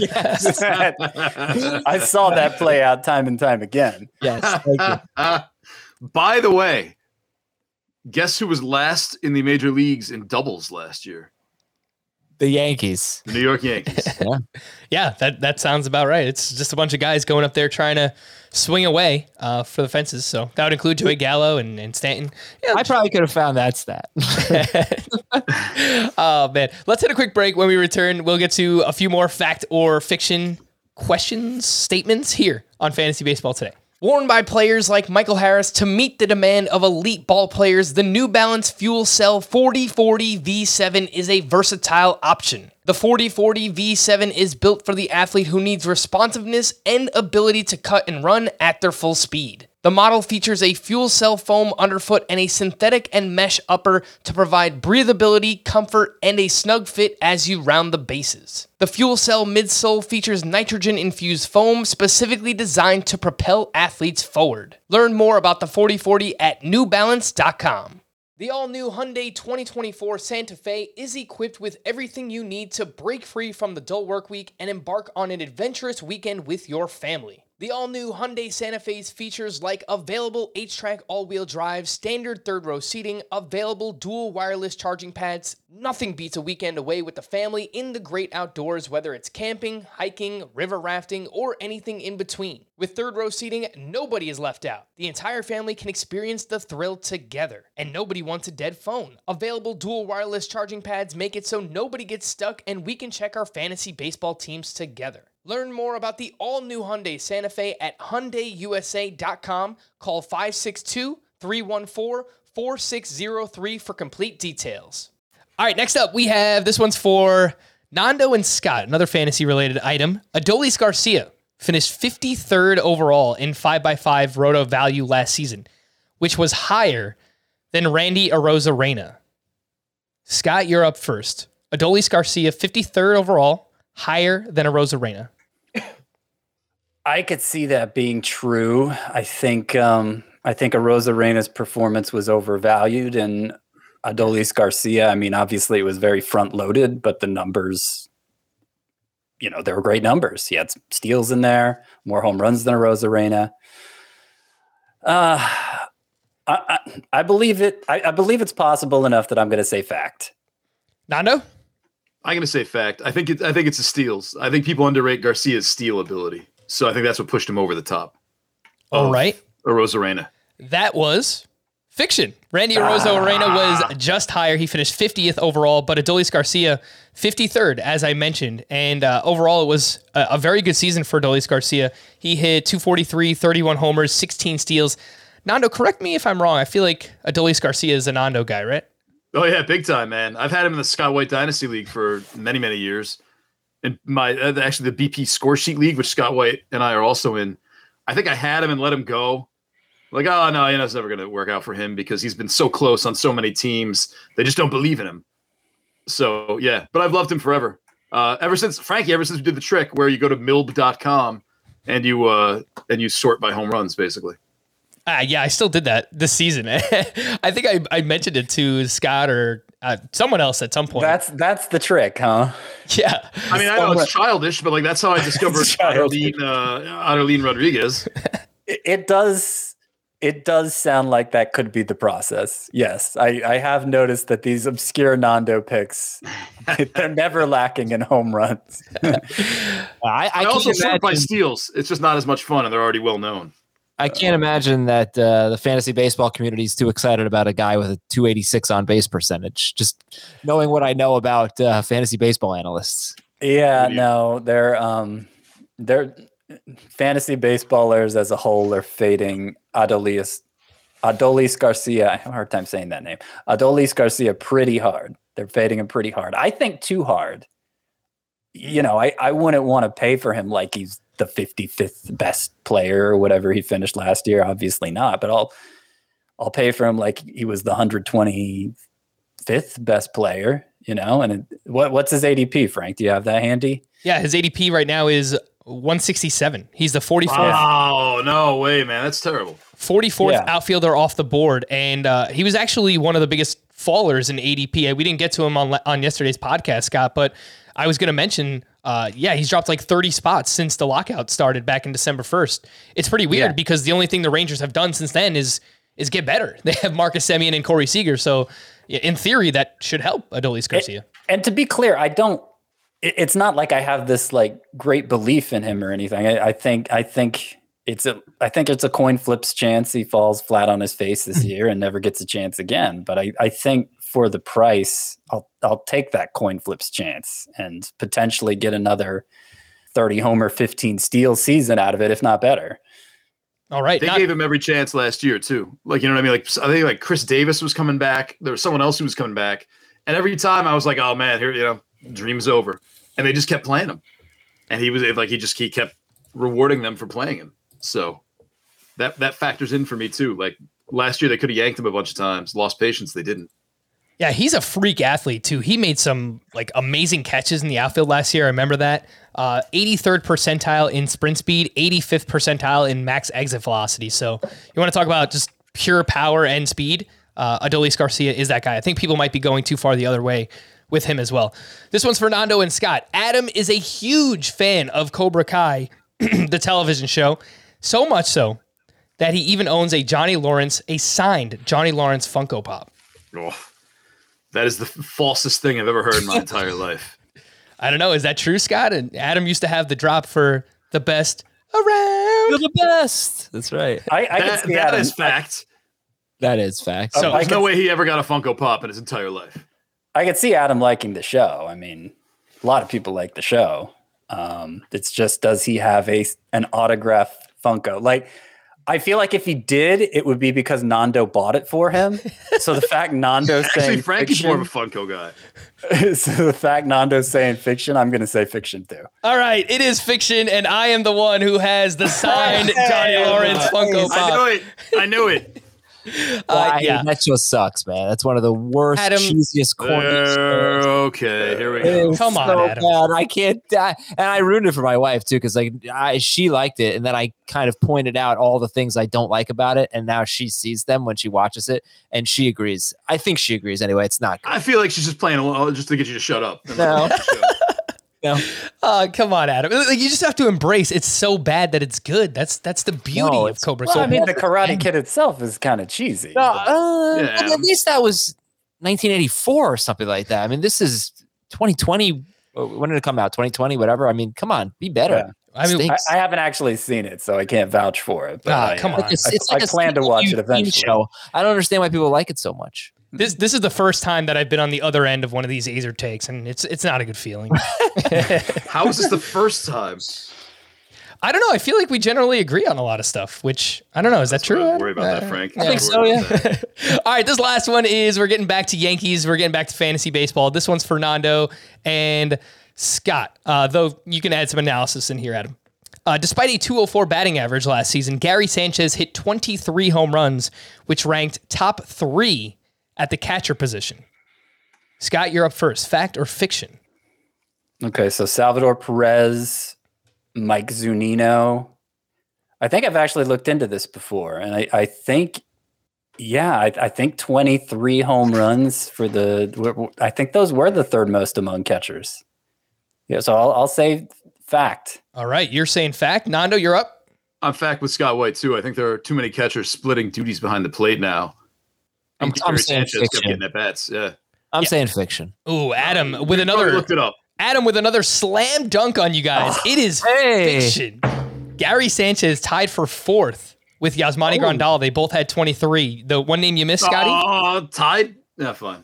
I saw that play out time and time again. Yes. Thank you. By the way, guess who was last in the major leagues in doubles last year? The Yankees. The New York Yankees. Yeah, that sounds about right. It's just a bunch of guys going up there trying to swing away for the fences. So that would include Joey Gallo and Stanton. Yeah, I probably could have found that stat. Oh, man. Let's hit a quick break. When we return, we'll get to a few more fact or fiction questions, statements here on Fantasy Baseball Today. Worn by players like Michael Harris to meet the demand of elite ball players, the New Balance Fuel Cell 4040 V7 is a versatile option. The 4040 V7 is built for the athlete who needs responsiveness and ability to cut and run at their full speed. The model features a fuel cell foam underfoot and a synthetic and mesh upper to provide breathability, comfort, and a snug fit as you round the bases. The fuel cell midsole features nitrogen-infused foam specifically designed to propel athletes forward. Learn more about the 4040 at newbalance.com. The all-new Hyundai 2024 Santa Fe is equipped with everything you need to break free from the dull work week and embark on an adventurous weekend with your family. The all-new Hyundai Santa Fe's features like available H-Track all-wheel drive, standard third-row seating, available dual wireless charging pads. Nothing beats a weekend away with the family in the great outdoors, whether it's camping, hiking, river rafting, or anything in between. With third-row seating, nobody is left out. The entire family can experience the thrill together, and nobody wants a dead phone. Available dual wireless charging pads make it so nobody gets stuck, and we can check our fantasy baseball teams together. Learn more about the all-new Hyundai Santa Fe at HyundaiUSA.com. Call 562-314-4603 for complete details. All right, next up, we have, this one's for Nando and Scott, another fantasy-related item. Adolis Garcia finished 53rd overall in 5x5 Roto value last season, which was higher than Randy Arozarena. Scott, you're up first. Adolis Garcia, 53rd overall, higher than Arozarena. I could see that being true. I think Arozarena's performance was overvalued, and Adolis Garcia, I mean, obviously it was very front-loaded, but the numbers, they were great numbers. He had some steals in there, more home runs than Arozarena. I believe it. I believe it's possible enough that I'm going to say fact. Nando? I'm going to say fact. I think it's the steals. I think people underrate Garcia's steal ability. So I think that's what pushed him over the top. All right. Arozarena. That was fiction. Randy Arozarena was just higher. He finished 50th overall, but Adolis Garcia 53rd, as I mentioned. And overall, it was a very good season for Adolis Garcia. He hit 243, 31 homers, 16 steals. Nando, correct me if I'm wrong. I feel like Adolis Garcia is a Nando guy, right? Oh, yeah, big time, man. I've had him in the Scott White Dynasty League for many, many years. In my actually the BP Score Sheet League, which Scott White and I are also in. I think I had him and let him go. Like, oh, no, it's never going to work out for him because he's been so close on so many teams. They just don't believe in him. So, yeah, but I've loved him forever. Ever since we did the trick where you go to milb.com and you sort by home runs, basically. Yeah, I still did that this season. I think I mentioned it to Scott or someone else at some point. That's the trick, huh? Yeah. I mean, I know it's childish, but like that's how I discovered Adelín Rodriguez. It does sound like that could be the process. Yes, I have noticed that these obscure Nando picks, they're never lacking in home runs. I also sort by steals. It's just not as much fun, and they're already well known. I can't imagine that the fantasy baseball community is too excited about a guy with a 286 on base percentage. Just knowing what I know about fantasy baseball analysts. Yeah, no, they're fantasy baseballers as a whole are fading Adolis Garcia. I have a hard time saying that name. Adolis Garcia pretty hard. They're fading him pretty hard. I think too hard. I wouldn't want to pay for him like he's the 55th best player or whatever he finished last year. Obviously not, but I'll pay for him like he was the 125th best player, and what's his ADP, Frank? Do you have that handy? Yeah. His ADP right now is 167. He's the 44th. Oh, no way, man. That's terrible. 44th outfielder off the board. And he was actually one of the biggest fallers in ADP. We didn't get to him on yesterday's podcast, Scott, but I was going to mention, he's dropped like 30 spots since the lockout started back in December 1st. It's pretty weird because the only thing the Rangers have done since then is get better. They have Marcus Semien and Corey Seager. So in theory, that should help Adolis Garcia. And to be clear, it's not like I have this like great belief in him or anything. I think it's a coin flips chance. He falls flat on his face this year and never gets a chance again. But I think for the price, I'll take that coin flips chance and potentially get another 30 homer, 15 steal season out of it, if not better. All right. They gave him every chance last year too. Like, you know what I mean? Like, I think like Chris Davis was coming back. There was someone else who was coming back. And every time I was like, oh man, here, dream's over. And they just kept playing him. And he was like, he kept rewarding them for playing him. So that factors in for me too. Like last year, they could have yanked him a bunch of times, lost patience. They didn't. Yeah, he's a freak athlete too. He made some like amazing catches in the outfield last year. I remember that. 83rd percentile in sprint speed, 85th percentile in max exit velocity. So you want to talk about just pure power and speed? Adolis Garcia is that guy. I think people might be going too far the other way with him as well. This one's for Nando and Scott. Adam is a huge fan of Cobra Kai, the television show, so much so that he even owns a signed Johnny Lawrence Funko Pop. Oh, that is the falsest thing I've ever heard in my entire life. I don't know. Is that true, Scott? And Adam used to have the drop for the best around. You're the best. That's right. That is fact. That is fact. So there's no way he ever got a Funko Pop in his entire life. I could see Adam liking the show. I mean, a lot of people like the show. It's just, does he have an autographed Funko? Like, I feel like if he did, it would be because Nando bought it for him. So the fact Nando's saying actually, Frankie's fiction, more of a Funko guy. So the fact Nando's saying fiction, I'm going to say fiction too. All right, it is fiction, and I am the one who has the signed Johnny Lawrence Funko Pop. I knew it. That show sucks, man. That's one of the worst, cheesiest corners. Okay, here we go. Come on, Adam. Bad. I can't die. And I ruined it for my wife too, because she liked it, and then I kind of pointed out all the things I don't like about it, and now she sees them when she watches it, and she agrees. I think she agrees anyway. It's not good. I feel like she's just playing along just to get you to shut up. No. No. Come on, Adam. Like, you just have to embrace it's so bad that it's good. That's the beauty of Cobra Kai. Well, I mean, the Karate Kid itself is kind of cheesy. At least that was 1984 or something like that. I mean, this is 2020. When did it come out? 2020, whatever. I mean, come on, be better. I mean, I haven't actually seen it, so I can't vouch for it. But come on. It's like I plan to watch it eventually. Show. I don't understand why people like it so much. This is the first time that I've been on the other end of one of these Azer takes, and it's not a good feeling. How is this the first time? I don't know. I feel like we generally agree on a lot of stuff, which I don't know. Is that true? Don't worry about that, Frank. I think so, yeah. All right, this last one is we're getting back to Yankees. We're getting back to fantasy baseball. This one's Fernando and Scott, though you can add some analysis in here, Adam. Despite a 204 batting average last season, Gary Sanchez hit 23 home runs, which ranked top 3 at the catcher position. Scott, you're up first. Fact or fiction? Okay, so Salvador Perez, Mike Zunino. I think I've actually looked into this before, and I think, I think 23 home runs for I think those were the third most among catchers. Yeah, so I'll say fact. All right, you're saying fact. Nando, you're up. I'm fact with Scott White too. I think there are too many catchers splitting duties behind the plate now. I'm saying Sanchez kept fiction. getting at bats. Yeah, I'm saying fiction. Ooh, Adam with another. Looked it up. Adam with another slam dunk on you guys. It is fiction. Gary Sanchez tied for 4th with Yasmani Grandal. They both had 23. The one name you missed, Scotty? Tied? Yeah, fine.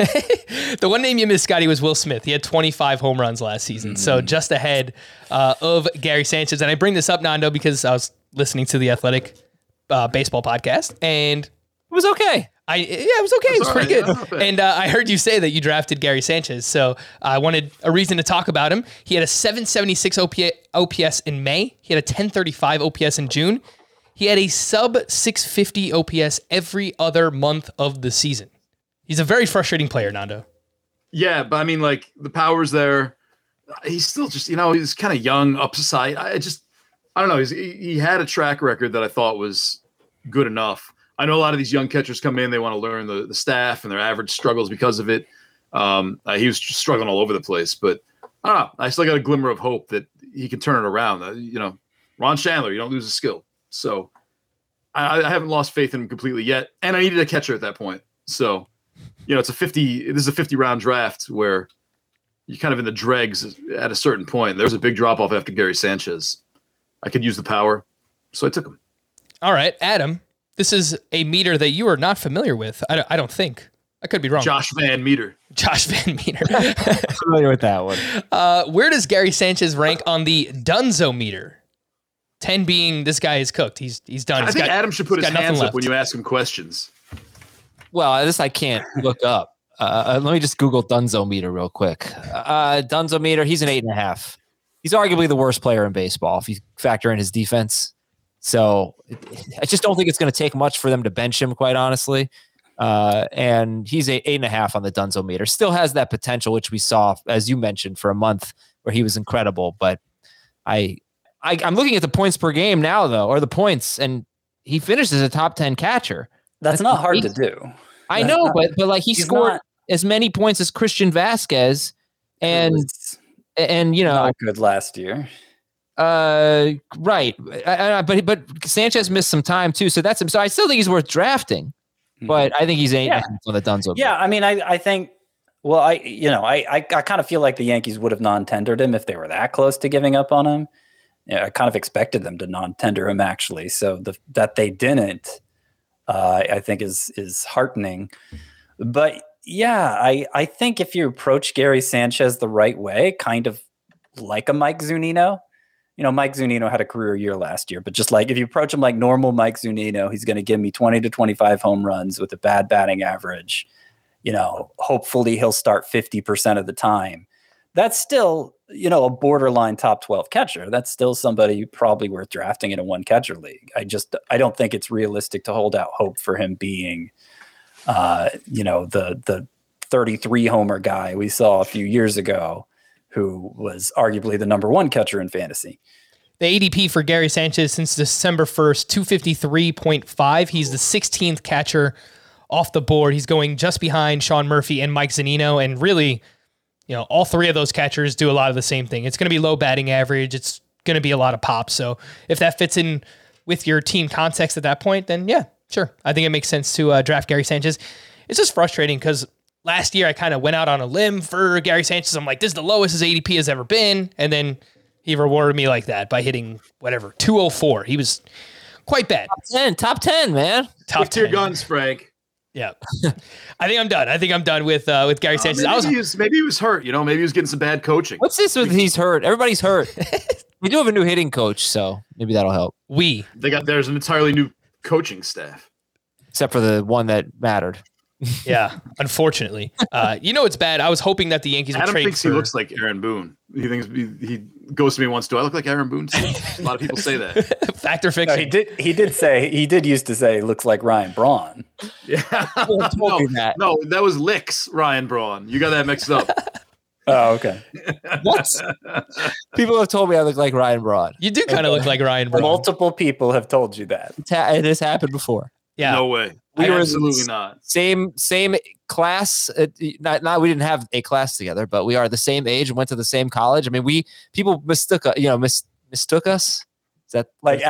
The one name you missed, Scotty, was Will Smith. He had 25 home runs last season, so just ahead of Gary Sanchez. And I bring this up, Nando, because I was listening to the Athletic baseball podcast, and It was okay. it was okay. It was pretty right. good. And I heard you say that you drafted Gary Sanchez, so I wanted a reason to talk about him. He had a 776 OPS in May. He had a 1035 OPS in June. He had a sub 650 OPS every other month of the season. He's a very frustrating player, Nando. Yeah, but I mean, like, the power's there. He's still just, he's kind of young, upside. I don't know. He had a track record that I thought was good enough. I know a lot of these young catchers come in, they want to learn the staff, and their average struggles because of it. He was just struggling all over the place, but I don't know. I still got a glimmer of hope that he can turn it around. Ron Chandler, you don't lose a skill. So I haven't lost faith in him completely yet, and I needed a catcher at that point. So, this is a 50-round draft where you're kind of in the dregs at a certain point. There was a big drop-off after Gary Sanchez. I could use the power, so I took him. All right, Adam, this is a meter that you are not familiar with. I don't think. I could be wrong. Josh Van Meter. Josh Van Meter. Familiar with that one. Where does Gary Sanchez rank on the Dunzo meter? 10 being this guy is cooked. He's done. I think Adam should put his hands up left when you ask him questions. Well, this I can't look up. Let me just Google Dunzo meter real quick. Dunzo meter, he's an 8.5. He's arguably the worst player in baseball if you factor in his defense. So I just don't think it's going to take much for them to bench him, quite honestly. And he's 8.5 on the Dunzo meter. Still has that potential, which we saw, as you mentioned, for a month where he was incredible. But I'm looking at the points per game now, though, or the points, and he finished as a top 10 catcher. That's not hard to do. I know, but like he scored as many points as Christian Vasquez, and not good last year. Right. But Sanchez missed some time too, so I still think he's worth drafting. But I think he's 8.5 on the Dunzo. Yeah, I mean, I think. Well, I kind of feel like the Yankees would have non-tendered him if they were that close to giving up on him. Yeah, I kind of expected them to non-tender him actually. So that they didn't, I think is heartening. But yeah, I think if you approach Gary Sanchez the right way, kind of like a Mike Zunino. Mike Zunino had a career year last year, but just like if you approach him like normal Mike Zunino, he's going to give me 20 to 25 home runs with a bad batting average. Hopefully he'll start 50% of the time. That's still, a borderline top 12 catcher. That's still somebody probably worth drafting in a one catcher league. I don't think it's realistic to hold out hope for him being, the 33 homer guy we saw a few years ago, who was arguably the number one catcher in fantasy. The ADP for Gary Sanchez since December 1st, 253.5. He's the 16th catcher off the board. He's going just behind Sean Murphy and Mike Zunino. And really, all three of those catchers do a lot of the same thing. It's going to be low batting average. It's going to be a lot of pop. So if that fits in with your team context at that point, then yeah, sure. I think it makes sense to draft Gary Sanchez. It's just frustrating because last year I kind of went out on a limb for Gary Sanchez. I'm like, this is the lowest his ADP has ever been. And then He rewarded me like that by hitting whatever 204. He was quite bad. Top 10, man. Top Stick to your 10. guns, Frank. Yeah. I think I'm done with Gary Sanchez. Maybe he was hurt. Maybe he was getting some bad coaching. What's this with he's hurt? Everybody's hurt. We do have a new hitting coach, so maybe that'll help. There's an entirely new coaching staff. Except for the one that mattered. Yeah, unfortunately. It's bad. I was hoping that the Yankees would Adam trade thinks he looks like Aaron Boone. He goes to me once. Do I look like Aaron Boone? A lot of people say that. Fact or fiction? No, he did used to say looks like Ryan Braun. Yeah. No, that was Licks Ryan Braun. You got that mixed up. Oh, okay. What? People have told me I look like Ryan Braun. You do kind of look like Ryan Braun. Multiple people have told you that. It has happened before. Yeah. No way. We were Absolutely not. Same class. We didn't have a class together, but we are the same age and went to the same college. I mean, people mistook us. Is that like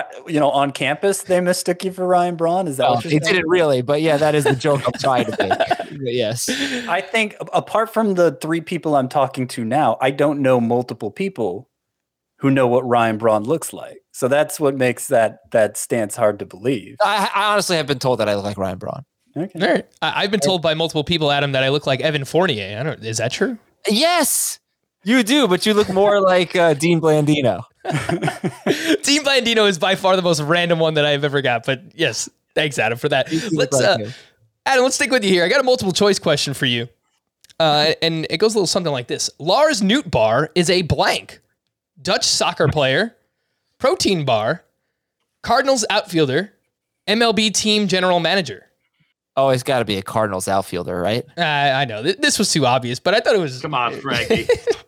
on campus they mistook you for Ryan Braun? Is that what you're saying? They didn't really, but yeah, that is the joke I'm trying to make. Yes. I think apart from the 3 people I'm talking to now, I don't know multiple people who know what Ryan Braun looks like. So that's what makes that stance hard to believe. I honestly have been told that I look like Ryan Braun. Okay. All right. I've been told by multiple people, Adam, that I look like Evan Fournier. Is that true? Yes, you do, but you look more like Dean Blandino. Dean Blandino is by far the most random one that I've ever got. But yes, thanks, Adam, for that. Adam, let's stick with you here. I got a multiple choice question for you. And it goes a little something like this. Lars Nootbaar is a blank. Dutch soccer player, protein bar, Cardinals outfielder, MLB team general manager. Oh, it's got to be a Cardinals outfielder, right? I know. This was too obvious, but I thought it was... Come on, Frankie.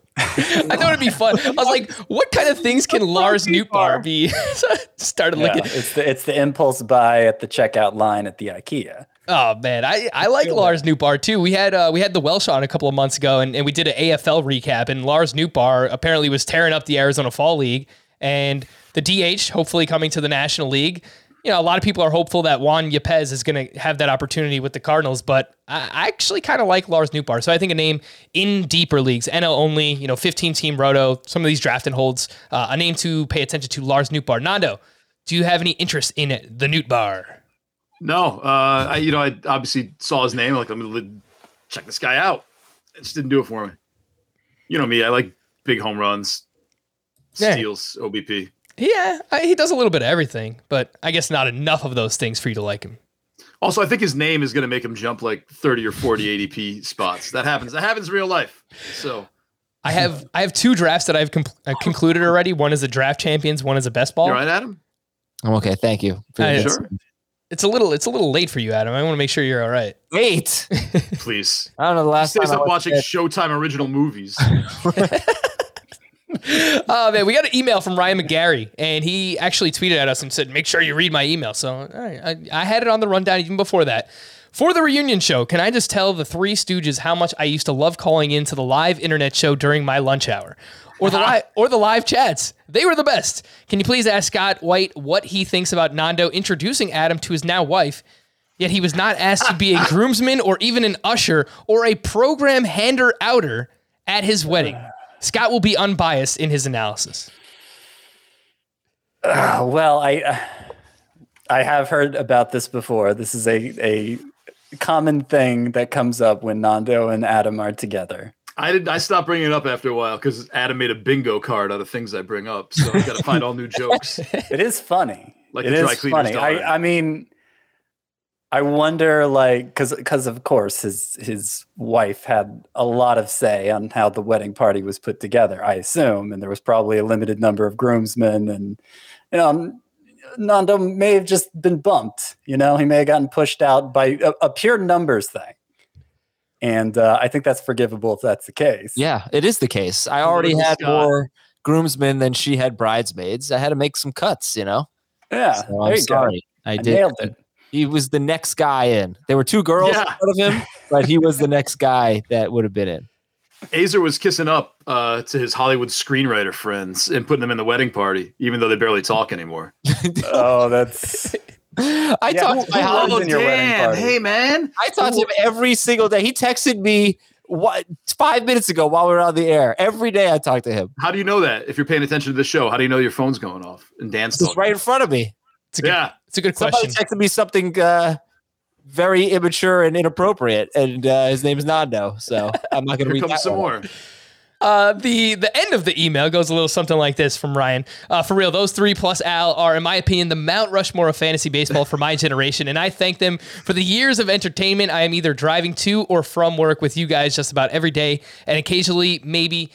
I thought it'd be fun. I was like, what kind of things can Lars Nootbaar be? Started looking. It's the impulse buy at the checkout line at the IKEA. Oh man, I like Lars Nootbaar too. We had the Welsh on a couple of months ago, and we did an AFL recap. And Lars Nootbaar apparently was tearing up the Arizona Fall League, and the DH hopefully coming to the National League. A lot of people are hopeful that Juan Yepez is going to have that opportunity with the Cardinals, but I actually kind of like Lars Nootbaar. So I think a name in deeper leagues, NL only, 15-team roto, some of these draft and holds, a name to pay attention to, Lars Nootbaar. Nando, do you have any interest in the Nootbaar? No, I obviously saw his name. Like, I'm going to check this guy out. It just didn't do it for me. You know me, I like big home runs, steals, OBP. Yeah, he does a little bit of everything, but I guess not enough of those things for you to like him. Also, I think his name is going to make him jump like 30 or 40 ADP spots. That happens in real life. So I have 2 drafts that I've concluded already. One is a draft champions, one is a best ball. You all right, Adam? I'm okay. Thank you. Sure. It's a little late for you, Adam. I want to make sure you're all right. Wait, please. I don't know. The last time I was watching Showtime original movies. Oh man, we got an email from Ryan McGarry, and he actually tweeted at us and said, "Make sure you read my email." So I had it on the rundown even before that. For the reunion show, can I just tell the Three Stooges how much I used to love calling into the live internet show during my lunch hour, or the live chats? They were the best. Can you please ask Scott White what he thinks about Nando introducing Adam to his now wife, yet he was not asked to be a groomsman or even an usher or a program hander-outer at his wedding? Scott will be unbiased in his analysis. Well, I have heard about this before. This is a common thing that comes up when Nando and Adam are together. I stopped bringing it up after a while because Adam made a bingo card out of things I bring up. So I've got to find all new jokes. It is funny. Like it the dry is cleaner's funny. daughter. I mean, I wonder, like, because of course his wife had a lot of say on how the wedding party was put together, I assume, and there was probably a limited number of groomsmen, and Nando may have just been bumped. He may have gotten pushed out by a pure numbers thing, and I think that's forgivable if that's the case. Yeah, it is the case. I already had more groomsmen than she had bridesmaids. I had to make some cuts, Yeah, So I'm sorry. I did. Nailed it. He was the next guy in. There were 2 girls in front of him, but he was the next guy that would have been in. Azer was kissing up to his Hollywood screenwriter friends and putting them in the wedding party, even though they barely talk anymore. Oh, that's... I talked to my husband in your wedding party? Hey, man. I talked to him every single day. He texted me What 5 minutes ago while we were on the air. Every day I talk to him. How do you know that? If you're paying attention to the show, how do you know your phone's going off? And Dan's It's right in front of me. It's a good Somebody question. texted me something very immature and inappropriate, and his name is Nando. So I'm not going to Here read comes that some one. more. The end of the email goes a little something like this from Ryan. For real, those 3 plus Al are, in my opinion, the Mount Rushmore of fantasy baseball for my generation, and I thank them for the years of entertainment I am either driving to or from work with you guys just about every day, and occasionally, maybe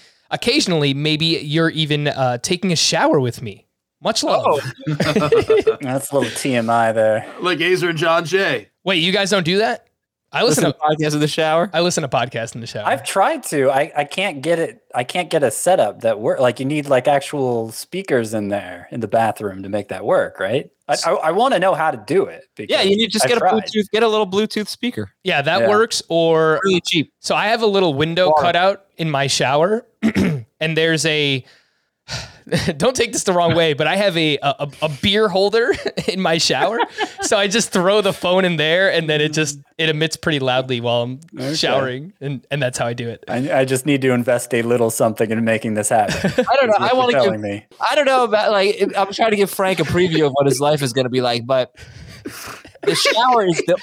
you're even taking a shower with me. Much love. That's a little TMI there. Like Azer and John Jay. Wait, you guys don't do that? I listen to podcasts in the shower. I listen to podcasts in the shower. I've tried to. I can't get it. I can't get a setup that work. Like you need like actual speakers in there in the bathroom to make that work, right? I want to know how to do it. Yeah, you need to just I've get tried. get a little Bluetooth speaker. Yeah, that works. Or really cheap. So I have a little window cut out in my shower, and there's a. Don't take this the wrong way, but I have a beer holder in my shower, so I just throw the phone in there, and then it emits pretty loudly while I'm showering, and that's how I do it. I just need to invest a little something in making this happen. I don't know. I want to telling me. I don't know about I'm trying to give Frank a preview of what his life is going to be like, but the shower is the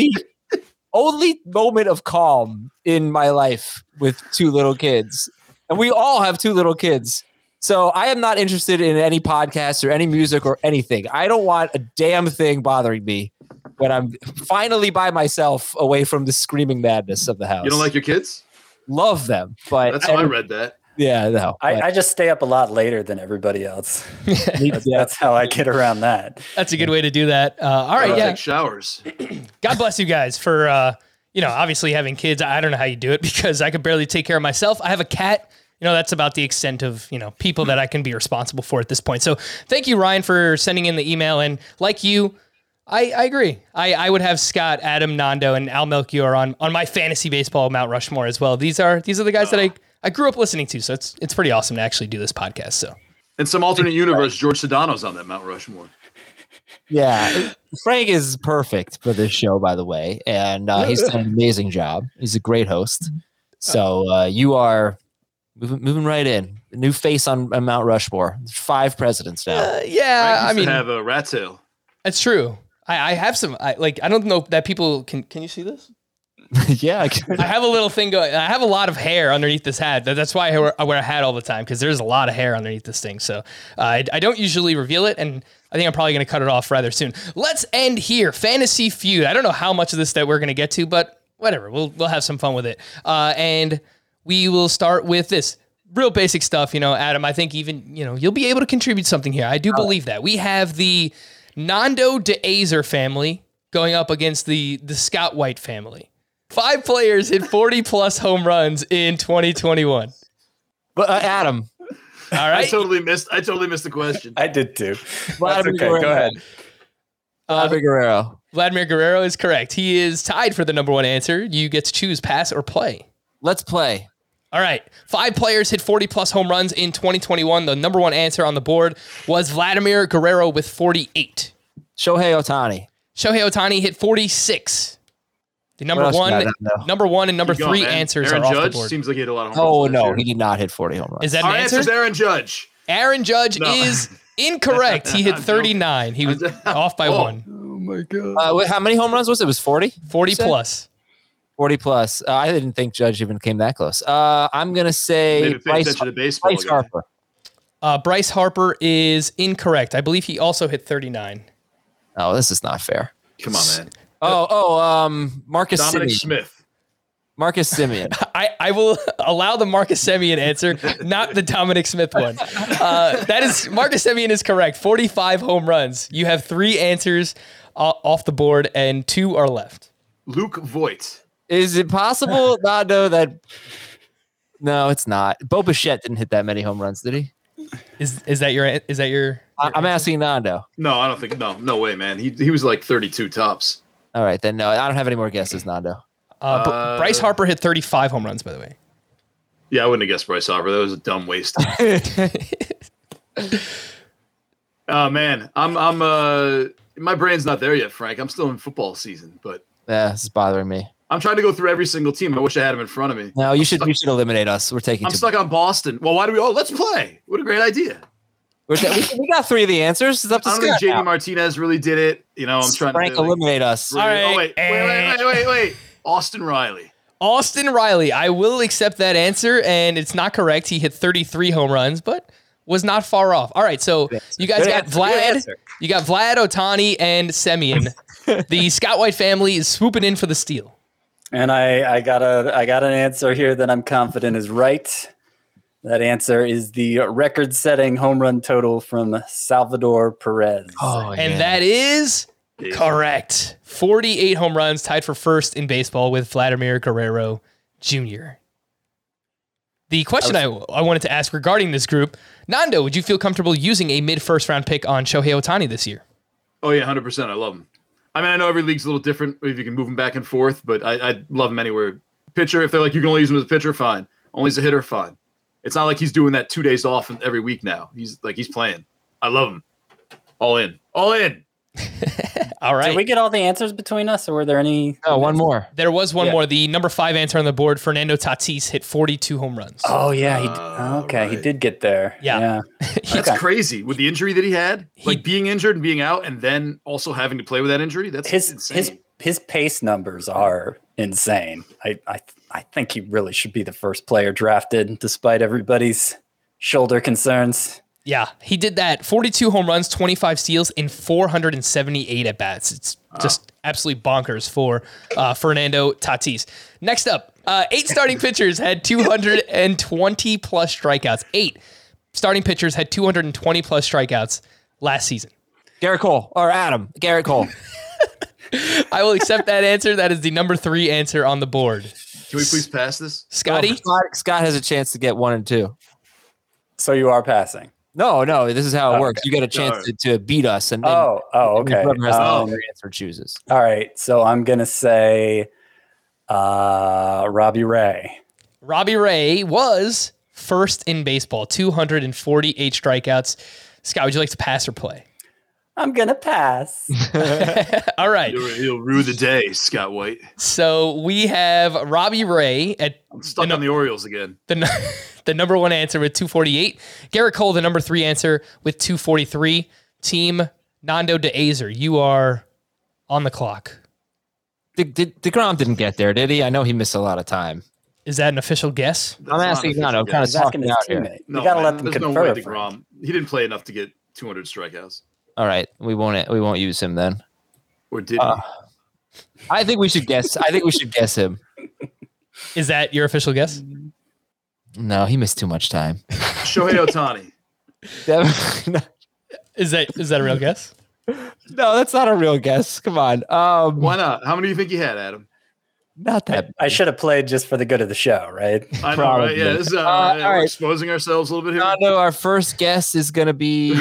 only moment of calm in my life with 2 little kids, and we all have 2 little kids. So I am not interested in any podcasts or any music or anything. I don't want a damn thing bothering me when I'm finally by myself away from the screaming madness of the house. You don't like your kids? Love them, but That's how I read that. Yeah, no. I just stay up a lot later than everybody else. That's how I get around that. That's a good way to do that. All right, yeah. Take showers. God bless you guys for obviously having kids. I don't know how you do it because I could barely take care of myself. I have a cat. That's about the extent of, people that I can be responsible for at this point. So thank you, Ryan, for sending in the email. And like you, I agree. I would have Scott, Adam, Nando, and Al Melchior on my fantasy baseball Mount Rushmore as well. These are the guys that I grew up listening to. So it's pretty awesome to actually do this podcast. So in some alternate universe, George Sedano's on that Mount Rushmore. Yeah, Frank is perfect for this show, by the way. And he's done an amazing job. He's a great host. So you are... Moving right in. A new face on Mount Rushmore. There's 5 presidents now. I mean, have a rat tail. That's true. I have some. I don't know that people can. Can you see this? Yeah, I have a little thing going. I have a lot of hair underneath this hat. That's why I wear a hat all the time because there's a lot of hair underneath this thing. So I don't usually reveal it, and I think I'm probably going to cut it off rather soon. Let's end here. Fantasy Feud. I don't know how much of this that we're going to get to, but whatever. We'll have some fun with it. And we will start with this real basic stuff. Adam, I think even, you'll be able to contribute something here. I do believe that. We have the Nando de Azer family going up against the Scott White family. 5 players hit 40-plus home runs in 2021. But Adam. All right. I totally missed the question. I did too. That's okay. Go ahead. Vladimir Guerrero is correct. He is tied for the number 1 answer. You get to choose pass or play. Let's play. All right. 5 players hit 40-plus home runs in 2021. The number 1 answer on the board was Vladimir Guerrero with 48. Shohei Ohtani hit 46. The number 1 and number 3 answers Aaron are off Judge the board. Seems like he hit a lot of home runs. Oh, no. He did not hit 40 home runs. Is that an Our answer? answer's Aaron Judge. Aaron Judge is incorrect. He hit 39. He was off by 1. Oh, my God. How many home runs was it? It was 40? 40-plus. 40-plus. I didn't think Judge even came that close. I'm going to say Bryce Harper. Bryce Harper is incorrect. I believe he also hit 39. Oh, this is not fair. Come on, man. Marcus Dominic Semien. Smith. Marcus Semien. I will allow the Marcus Semien answer, not the Dominic Smith one. That is Marcus Semien is correct. 45 home runs. You have 3 answers off the board, and 2 are left. Luke Voigt. Is it possible, Nando, that... No, it's not. Bo Bichette didn't hit that many home runs, did he? Is that your... I'm asking Nando. No, I don't think... No way, man. He was like 32 tops. All right, then no. I don't have any more guesses, Nando. Bryce Harper hit 35 home runs, by the way. Yeah, I wouldn't have guessed Bryce Harper. That was a dumb waste. Oh, man. I'm my brain's not there yet, Frank. I'm still in football season, but... Yeah, this is bothering me. I'm trying to go through every single team. I wish I had them in front of me. No, you should eliminate us. We're taking. I'm stuck on Boston. Well, why do we? Oh, let's play. What a great idea. We got 3 of the answers. It's up to I don't Scott think JD now. Martinez really did it. You know, I'm trying Frank, to eliminate us. All right. Oh, wait. Austin Riley. Austin Riley. I will accept that answer, and it's not correct. He hit 33 home runs, but was not far off. All right, so you guys got Vlad. You got Vlad, Ohtani, and Semien. The Scott White family is swooping in for the steal. And I got an answer here that I'm confident is right. That answer is the record-setting home run total from Salvador Perez. And that is correct. 48 home runs, tied for first in baseball with Vladimir Guerrero Jr. The question I wanted to ask regarding this group, Nando, would you feel comfortable using a mid-first round pick on Shohei Ohtani this year? Oh, yeah, 100%. I love him. I mean, I know every league's a little different if you can move him back and forth, but I love him anywhere. Pitcher, if they're like, you can only use him as a pitcher, fine. Only as a hitter, fine. It's not like he's doing that 2 days off every week now. He's playing. I love him. All in. All in. All right. Did we get all the answers between us, or were there any? Oh, one more. There was one more. The number 5 answer on the board, Fernando Tatis, hit 42 home runs. Oh, yeah. He did get there. Yeah. That's crazy. With the injury that he had, like being injured and being out, and then also having to play with that injury, that's insane. His pace numbers are insane. I think he really should be the first player drafted, despite everybody's shoulder concerns. Yeah, he did that. 42 home runs, 25 steals in 478 at-bats. It's just absolutely bonkers for Fernando Tatis. Next up, 8 starting pitchers had 220-plus strikeouts. 8 starting pitchers had 220-plus strikeouts last season. Garrett Cole or Adam. Garrett Cole. I will accept that answer. That is the number 3 answer on the board. Can we please pass this? Scotty? Scott has a chance to get 1 and 2. So you are passing. No, this is how it works. You get a chance to beat us, and then okay. whoever has the better answer chooses. All right, so I'm gonna say Robbie Ray. Robbie Ray was first in baseball, 248 strikeouts. Scott, would you like to pass or play? I'm gonna pass. All right. He'll rue the day, Scott White. So we have Robbie Ray at I'm stuck on the Orioles again. The number 1 answer with 248. Garrett Cole, the number 3 answer with 243. Team Nando DeAzer, you are on the clock. DeGrom didn't get there, did he? I know he missed a lot of time. Is that an official guess? I'm asking Nando. I'm kind of talking out here. You gotta let them there's confer. no way DeGrom. He didn't play enough to get 200 strikeouts. All right, we won't use him then. Or did he? I think we should guess. I think we should guess him. Is that your official guess? No, he missed too much time. Shohei Ohtani. Is that a real guess? No, that's not a real guess. Come on. Why not? How many do you think you had, Adam? Not that. I should have played just for the good of the show, right? I know, right? Yeah, this is, we're exposing ourselves a little bit here. No, our first guess is going to be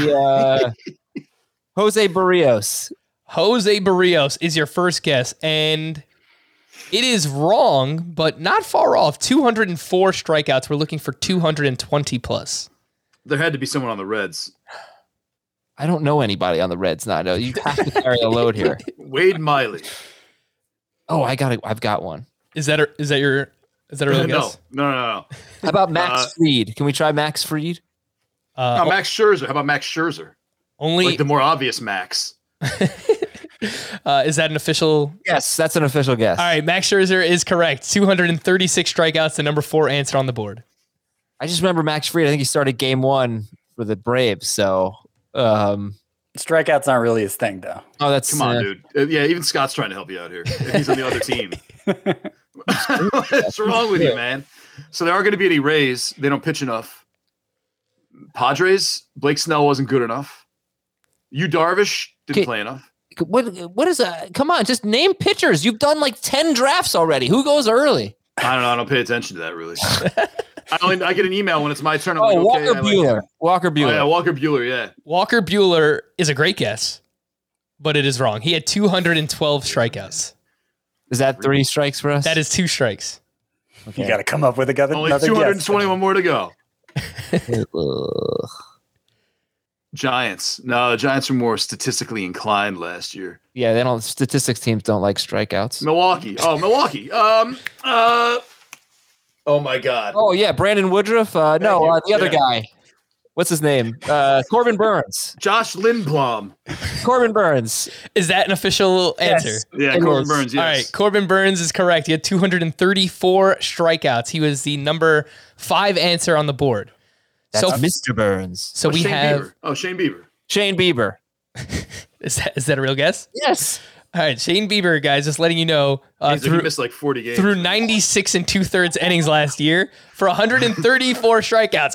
Jose Barrios. Jose Barrios is your first guess, and it is wrong, but not far off. 204 strikeouts. We're looking for 220 plus. There had to be someone on the Reds. I don't know anybody on the Reds. No, you have to carry a load here. Wade Miley. Oh, I've got one. Is that a real guess? No. How about Max Fried? Can we try Max Fried? Max Scherzer. How about Max Scherzer? Only like the more obvious Max. Is that an official? Yes, that's an official guess. All right, Max Scherzer is correct. 236 strikeouts, the number 4 answer on the board. I just remember Max Fried. I think he started game 1 for the Braves. So strikeouts aren't really his thing, though. Oh, that's come on, dude. Yeah, even Scott's trying to help you out here. If he's on the other team. What's wrong with you, man? So there aren't going to be any Rays. They don't pitch enough. Padres. Blake Snell wasn't good enough. Yu Darvish didn't play enough. What is that? Come on, just name pitchers. You've done like 10 drafts already. Who goes early? I don't know. I don't pay attention to that really. I get an email when it's my turn. I'm like, okay, Walker Buehler. Walker Buehler. Oh, yeah, Walker Buehler. Yeah. Walker Buehler is a great guess, but it is wrong. He had 212 strikeouts. Is that 3 strikes for us? That is 2 strikes. Okay. You got to come up with only 221 more to go. Giants. No, the Giants were more statistically inclined last year. Yeah, they don't. Statistics teams don't like strikeouts. Milwaukee. Oh, Milwaukee. Oh my God. Oh yeah, Brandon Woodruff. No, the other Yeah. guy. What's his name? Corbin Burns. Josh Lindblom. Corbin Burns. Is that an official answer? Yeah, It Corbin is. Burns. Yes. All right, Corbin Burns is correct. He had 234 strikeouts. He was the number 5 answer on the board. That's So, Mr. Burns. so we Shane have. Bieber. Oh, Shane Bieber. Shane Bieber. Is that a real guess? Yes. All right, Shane Bieber, guys, just letting you know, He through missed like 40 games. through 96 and 2/3 innings last year for 134 strikeouts.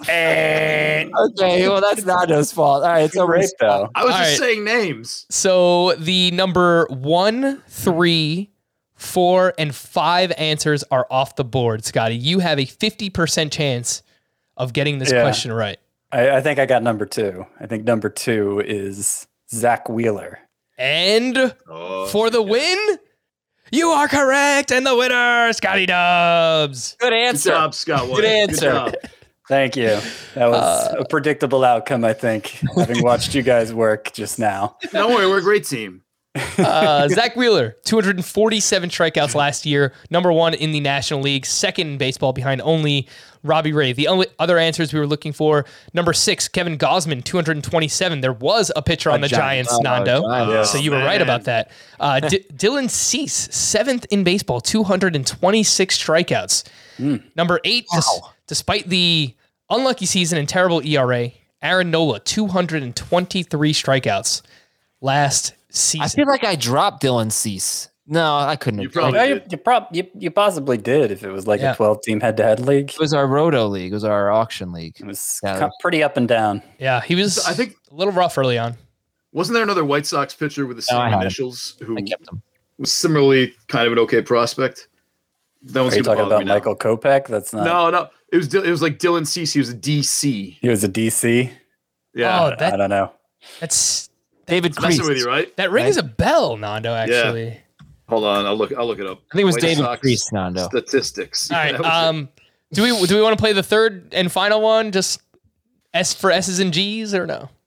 Okay, well that's Nando's fault. All right, so Great though. I was All just right. saying names. So the number 1, 3, 4, and 5 answers are off the board, Scotty. You have a 50% chance of getting this Yeah. question right. I think I got number 2. I think number 2 is Zach Wheeler. And Oh, for the win, you are correct, and the winner, Scotty Dubs. good Good answer. job, Scott White. Good answer. job. Thank you. That was a predictable outcome, I think, having watched you guys work just now. Don't worry, we're a great team. Zach Wheeler, 247 strikeouts last year, number 1 in the National League, second in baseball behind only Robbie Ray. The only other answers we were looking for, number 6, Kevin Gausman, 227. There was a pitcher on the Giants, Nando. Giants. So you were right about that. Dylan Cease, 7th in baseball, 226 strikeouts. Number 8, despite the unlucky season and terrible ERA, Aaron Nola, 223 strikeouts last season. I feel like I dropped Dylan Cease. No, I couldn't. You have probably done it. did. You possibly did if it was like Yeah. a 12-team head-to-head league. It was our Roto League. It was our auction league. It was Yeah. pretty up and down. Yeah, he was I think- a little rough early on. Wasn't there another White Sox pitcher with the No, I same had him. initials who I kept him. was similarly kind of an okay prospect? That one's Are you gonna talking bother about me now. Michael Kopech? That's not. No. It was like Dylan Cease. He was a DC. He was a DC. Yeah. Oh, I that don't know. that's David I'm messing with Priest. you, right? that rings a bell, Nando. Actually, Hold on, I'll look it up. I think it was White David Sox Priest, Nando. Statistics. all Yeah, right. that was it. Do we want to play the third and final one? Just S for S's and G's, or no?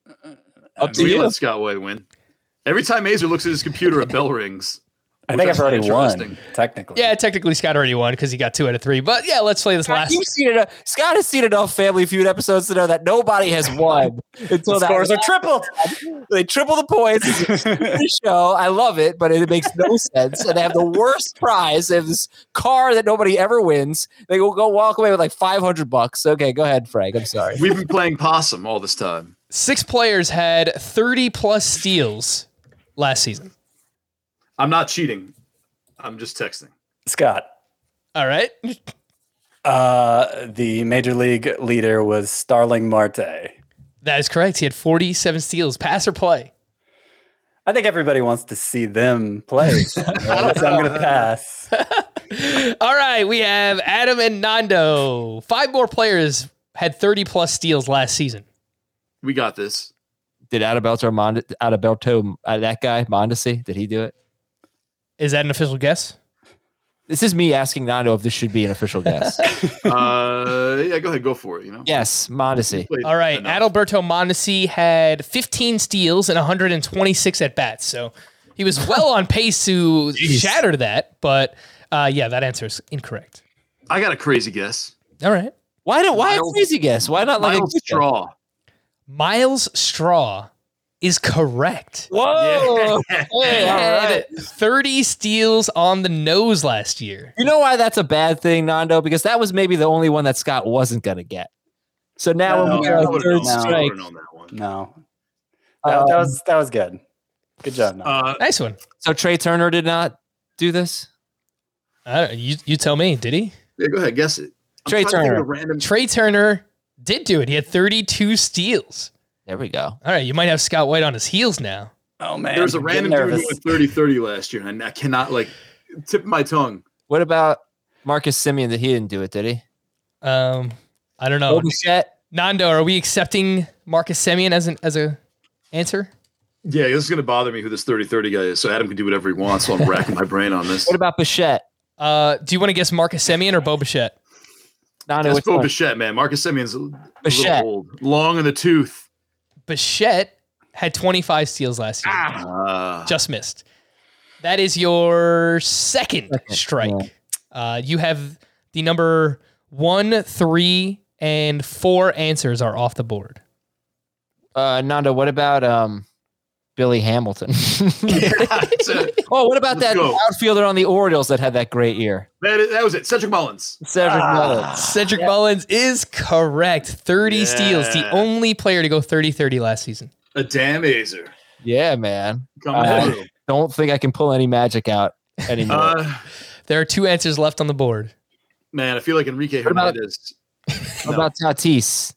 Up to We you. let Scott White win. Every time Mazer looks at his computer, a bell rings. I Which think I I've find already won, interesting. technically. Yeah, technically Scott already won because he got 2 out of 3. But yeah, let's play this last. You've seen it. Scott has seen enough Family Feud episodes to know that nobody has won until The that scores are tripled. They triple the points. It's a stupid show. I love it, but it makes no sense. And they have the worst prize. They have this car that nobody ever wins. They will go walk away with like $500. Okay, go ahead, Frank. I'm sorry. We've been playing possum all this time. 6 players had 30 plus steals last season. I'm not cheating. I'm just texting. Scott, All right. the major league leader was Starling Marte. That is correct. He had 47 steals. Pass or play? I think everybody wants to see them play. So I'm going to pass. All right. We have Adam and Nando. 5 more players had 30 plus steals last season. We got this. Did Adalberto, that guy, Mondesi, did he do it? Is that an official guess? This is me asking Nando if this should be an official guess. Yeah, go ahead, go for it. You know. Yes, Mondesi. Played All right. enough. Adalberto Mondesi had 15 steals and 126 at bats. So he was well on pace to shatter that. But yeah, that answer is incorrect. I got a crazy guess. All right. Why a Miles- crazy guess? Why not like Miles a Straw. Miles Straw is correct. Whoa! Hey, all Had right. 30 steals on the nose last year. You know why that's a bad thing, Nando? Because that was maybe the only one that Scott wasn't going to get. So now when we No, get I our would've third known. I strike, would've known that one. No. That was good. Good job. No. Nice one. so Trey Turner did not do this? You tell me, did he? Yeah, go ahead, guess it. I'm Trey trying to think of Turner. a Random. Trey Turner did do it. He had 32 steals. There we go. All right, you might have Scott White on his heels now. Oh, man. There was a I'm random getting dude who nervous. went 30-30 last year, and I cannot tip my tongue. What about Marcus Simeon? That he didn't do it, did he? I don't know. Bichette? Nando, are we accepting Marcus Semien as a answer? Yeah, this is going to bother me who this 30-30 guy is, so Adam can do whatever he wants, so I'm racking my brain on this. What about Bichette? Do you want to guess Marcus Semien or Bo Bichette? Nando, That's which Bo one? Bichette, man. Marcus Simeon's a Bichette. little old. Long in the tooth. Bichette had 25 steals last year. Just missed. That is your second strike. You have the number 1, 3, and 4 answers are off the board. Nando, what about Billy Hamilton? What about that outfielder on the Orioles that had that great year? That was it. Cedric Mullins. Cedric Mullins is correct. 30 steals. The only player to go 30-30 last season. A damn azer. Yeah, man. I don't think I can pull any magic out anymore. There are 2 answers left on the board. Man, I feel like Enrique Hernandez. What about Tatis?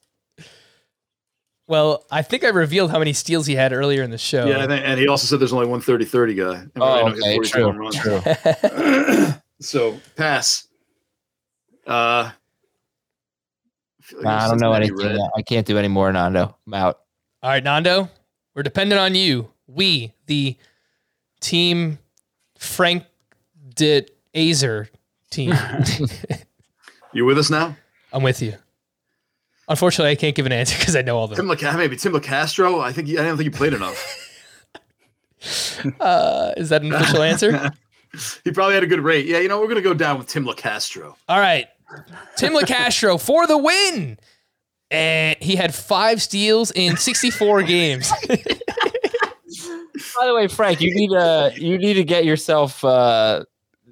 Well, I think I revealed how many steals he had earlier in the show. Yeah, and he also said there's only one 30-30 guy. Okay, true. So, pass. I don't know anything. I can't do any more, Nando. I'm out. All right, Nando, we're dependent on you. We, the team Frank de Azer team. You with us now? I'm with you. Unfortunately, I can't give an answer because I know all of them. Maybe Tim LeCastro. I don't think he played enough. Is that an official answer? He probably had a good rate. Yeah, we're going to go down with Tim LeCastro. All right. Tim LeCastro for the win. And he had 5 steals in 64 games. By the way, Frank, you need to get yourself where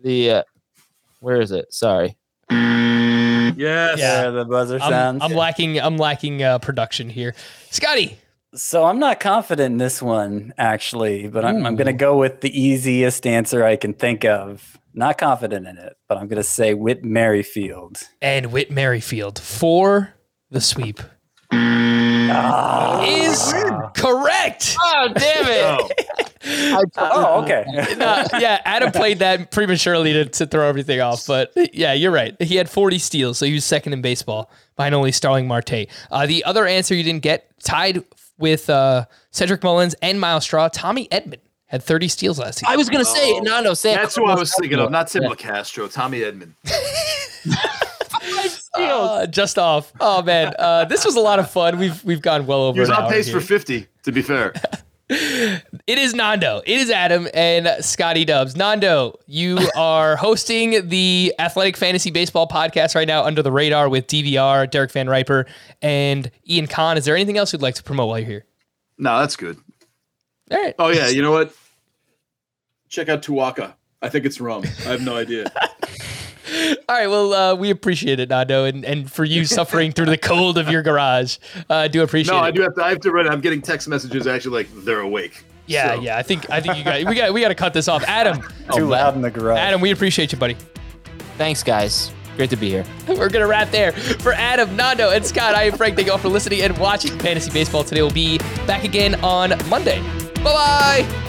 is it? Sorry. Yes. Yeah, the buzzer sounds. I'm lacking production here. Scotty. So I'm not confident in this one, actually, but I'm going to go with the easiest answer I can think of. Not confident in it, but I'm going to say Whit Merrifield. And Whit Merrifield for the sweep. Is correct. Oh, damn it. Okay. Yeah, Adam played that prematurely to throw everything off, but yeah, you're right. He had 40 steals, so he was second in baseball behind only Starling Marte. The other answer you didn't get, tied with Cedric Mullins and Miles Straw, Tommy Edman had 30 steals last season. I was going to say, Nando, say that's who I was thinking of, not Tim LeCastro, Tommy Edman. Just off. Oh man, this was a lot of fun. We've gone well over. He was on pace for 50. To be fair, it is Nando. It is Adam and Scotty Dubs. Nando, you are hosting the Athletic Fantasy Baseball podcast right now, Under the Radar, with DVR, Derek Van Riper, and Ian Kahn. Is there anything else you'd like to promote while you're here? No, that's good. All right. Oh yeah, you know what? Check out Tuaca. I think it's rum. I have no idea. All right, well, we appreciate it, Nando, and for you suffering through the cold of your garage, do appreciate it. No, I have to run. I'm getting text messages actually like they're awake. Yeah, so. yeah. I think you guys we got to cut this off. Adam, too loud in the garage. Adam, we appreciate you, buddy. Thanks, guys. Great to be here. We're gonna wrap there. For Adam, Nando, and Scott, I am Frank. Thank you all for listening and watching Fantasy Baseball today. We'll be back again on Monday. Bye bye.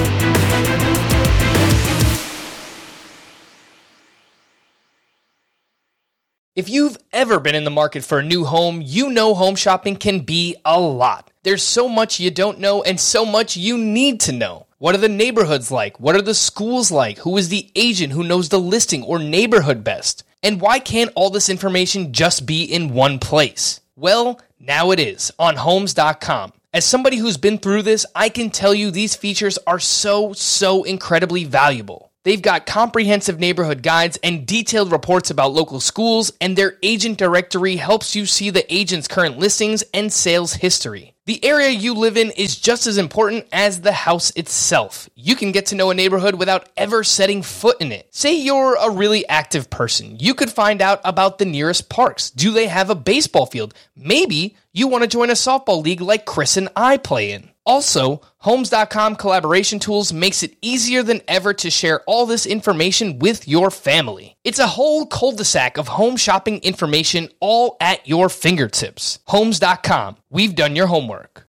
If you've ever been in the market for a new home, you know home shopping can be a lot. There's so much you don't know and so much you need to know. What are the neighborhoods like? What are the schools like? Who is the agent who knows the listing or neighborhood best? And why can't all this information just be in one place? Well, now it is on Homes.com. As somebody who's been through this, I can tell you these features are so incredibly valuable. They've got comprehensive neighborhood guides and detailed reports about local schools, and their agent directory helps you see the agent's current listings and sales history. The area you live in is just as important as the house itself. You can get to know a neighborhood without ever setting foot in it. Say you're a really active person. You could find out about the nearest parks. Do they have a baseball field? Maybe you want to join a softball league like Chris and I play in. Also, Homes.com collaboration tools makes it easier than ever to share all this information with your family. It's a whole cul-de-sac of home shopping information all at your fingertips. Homes.com. We've done your homework.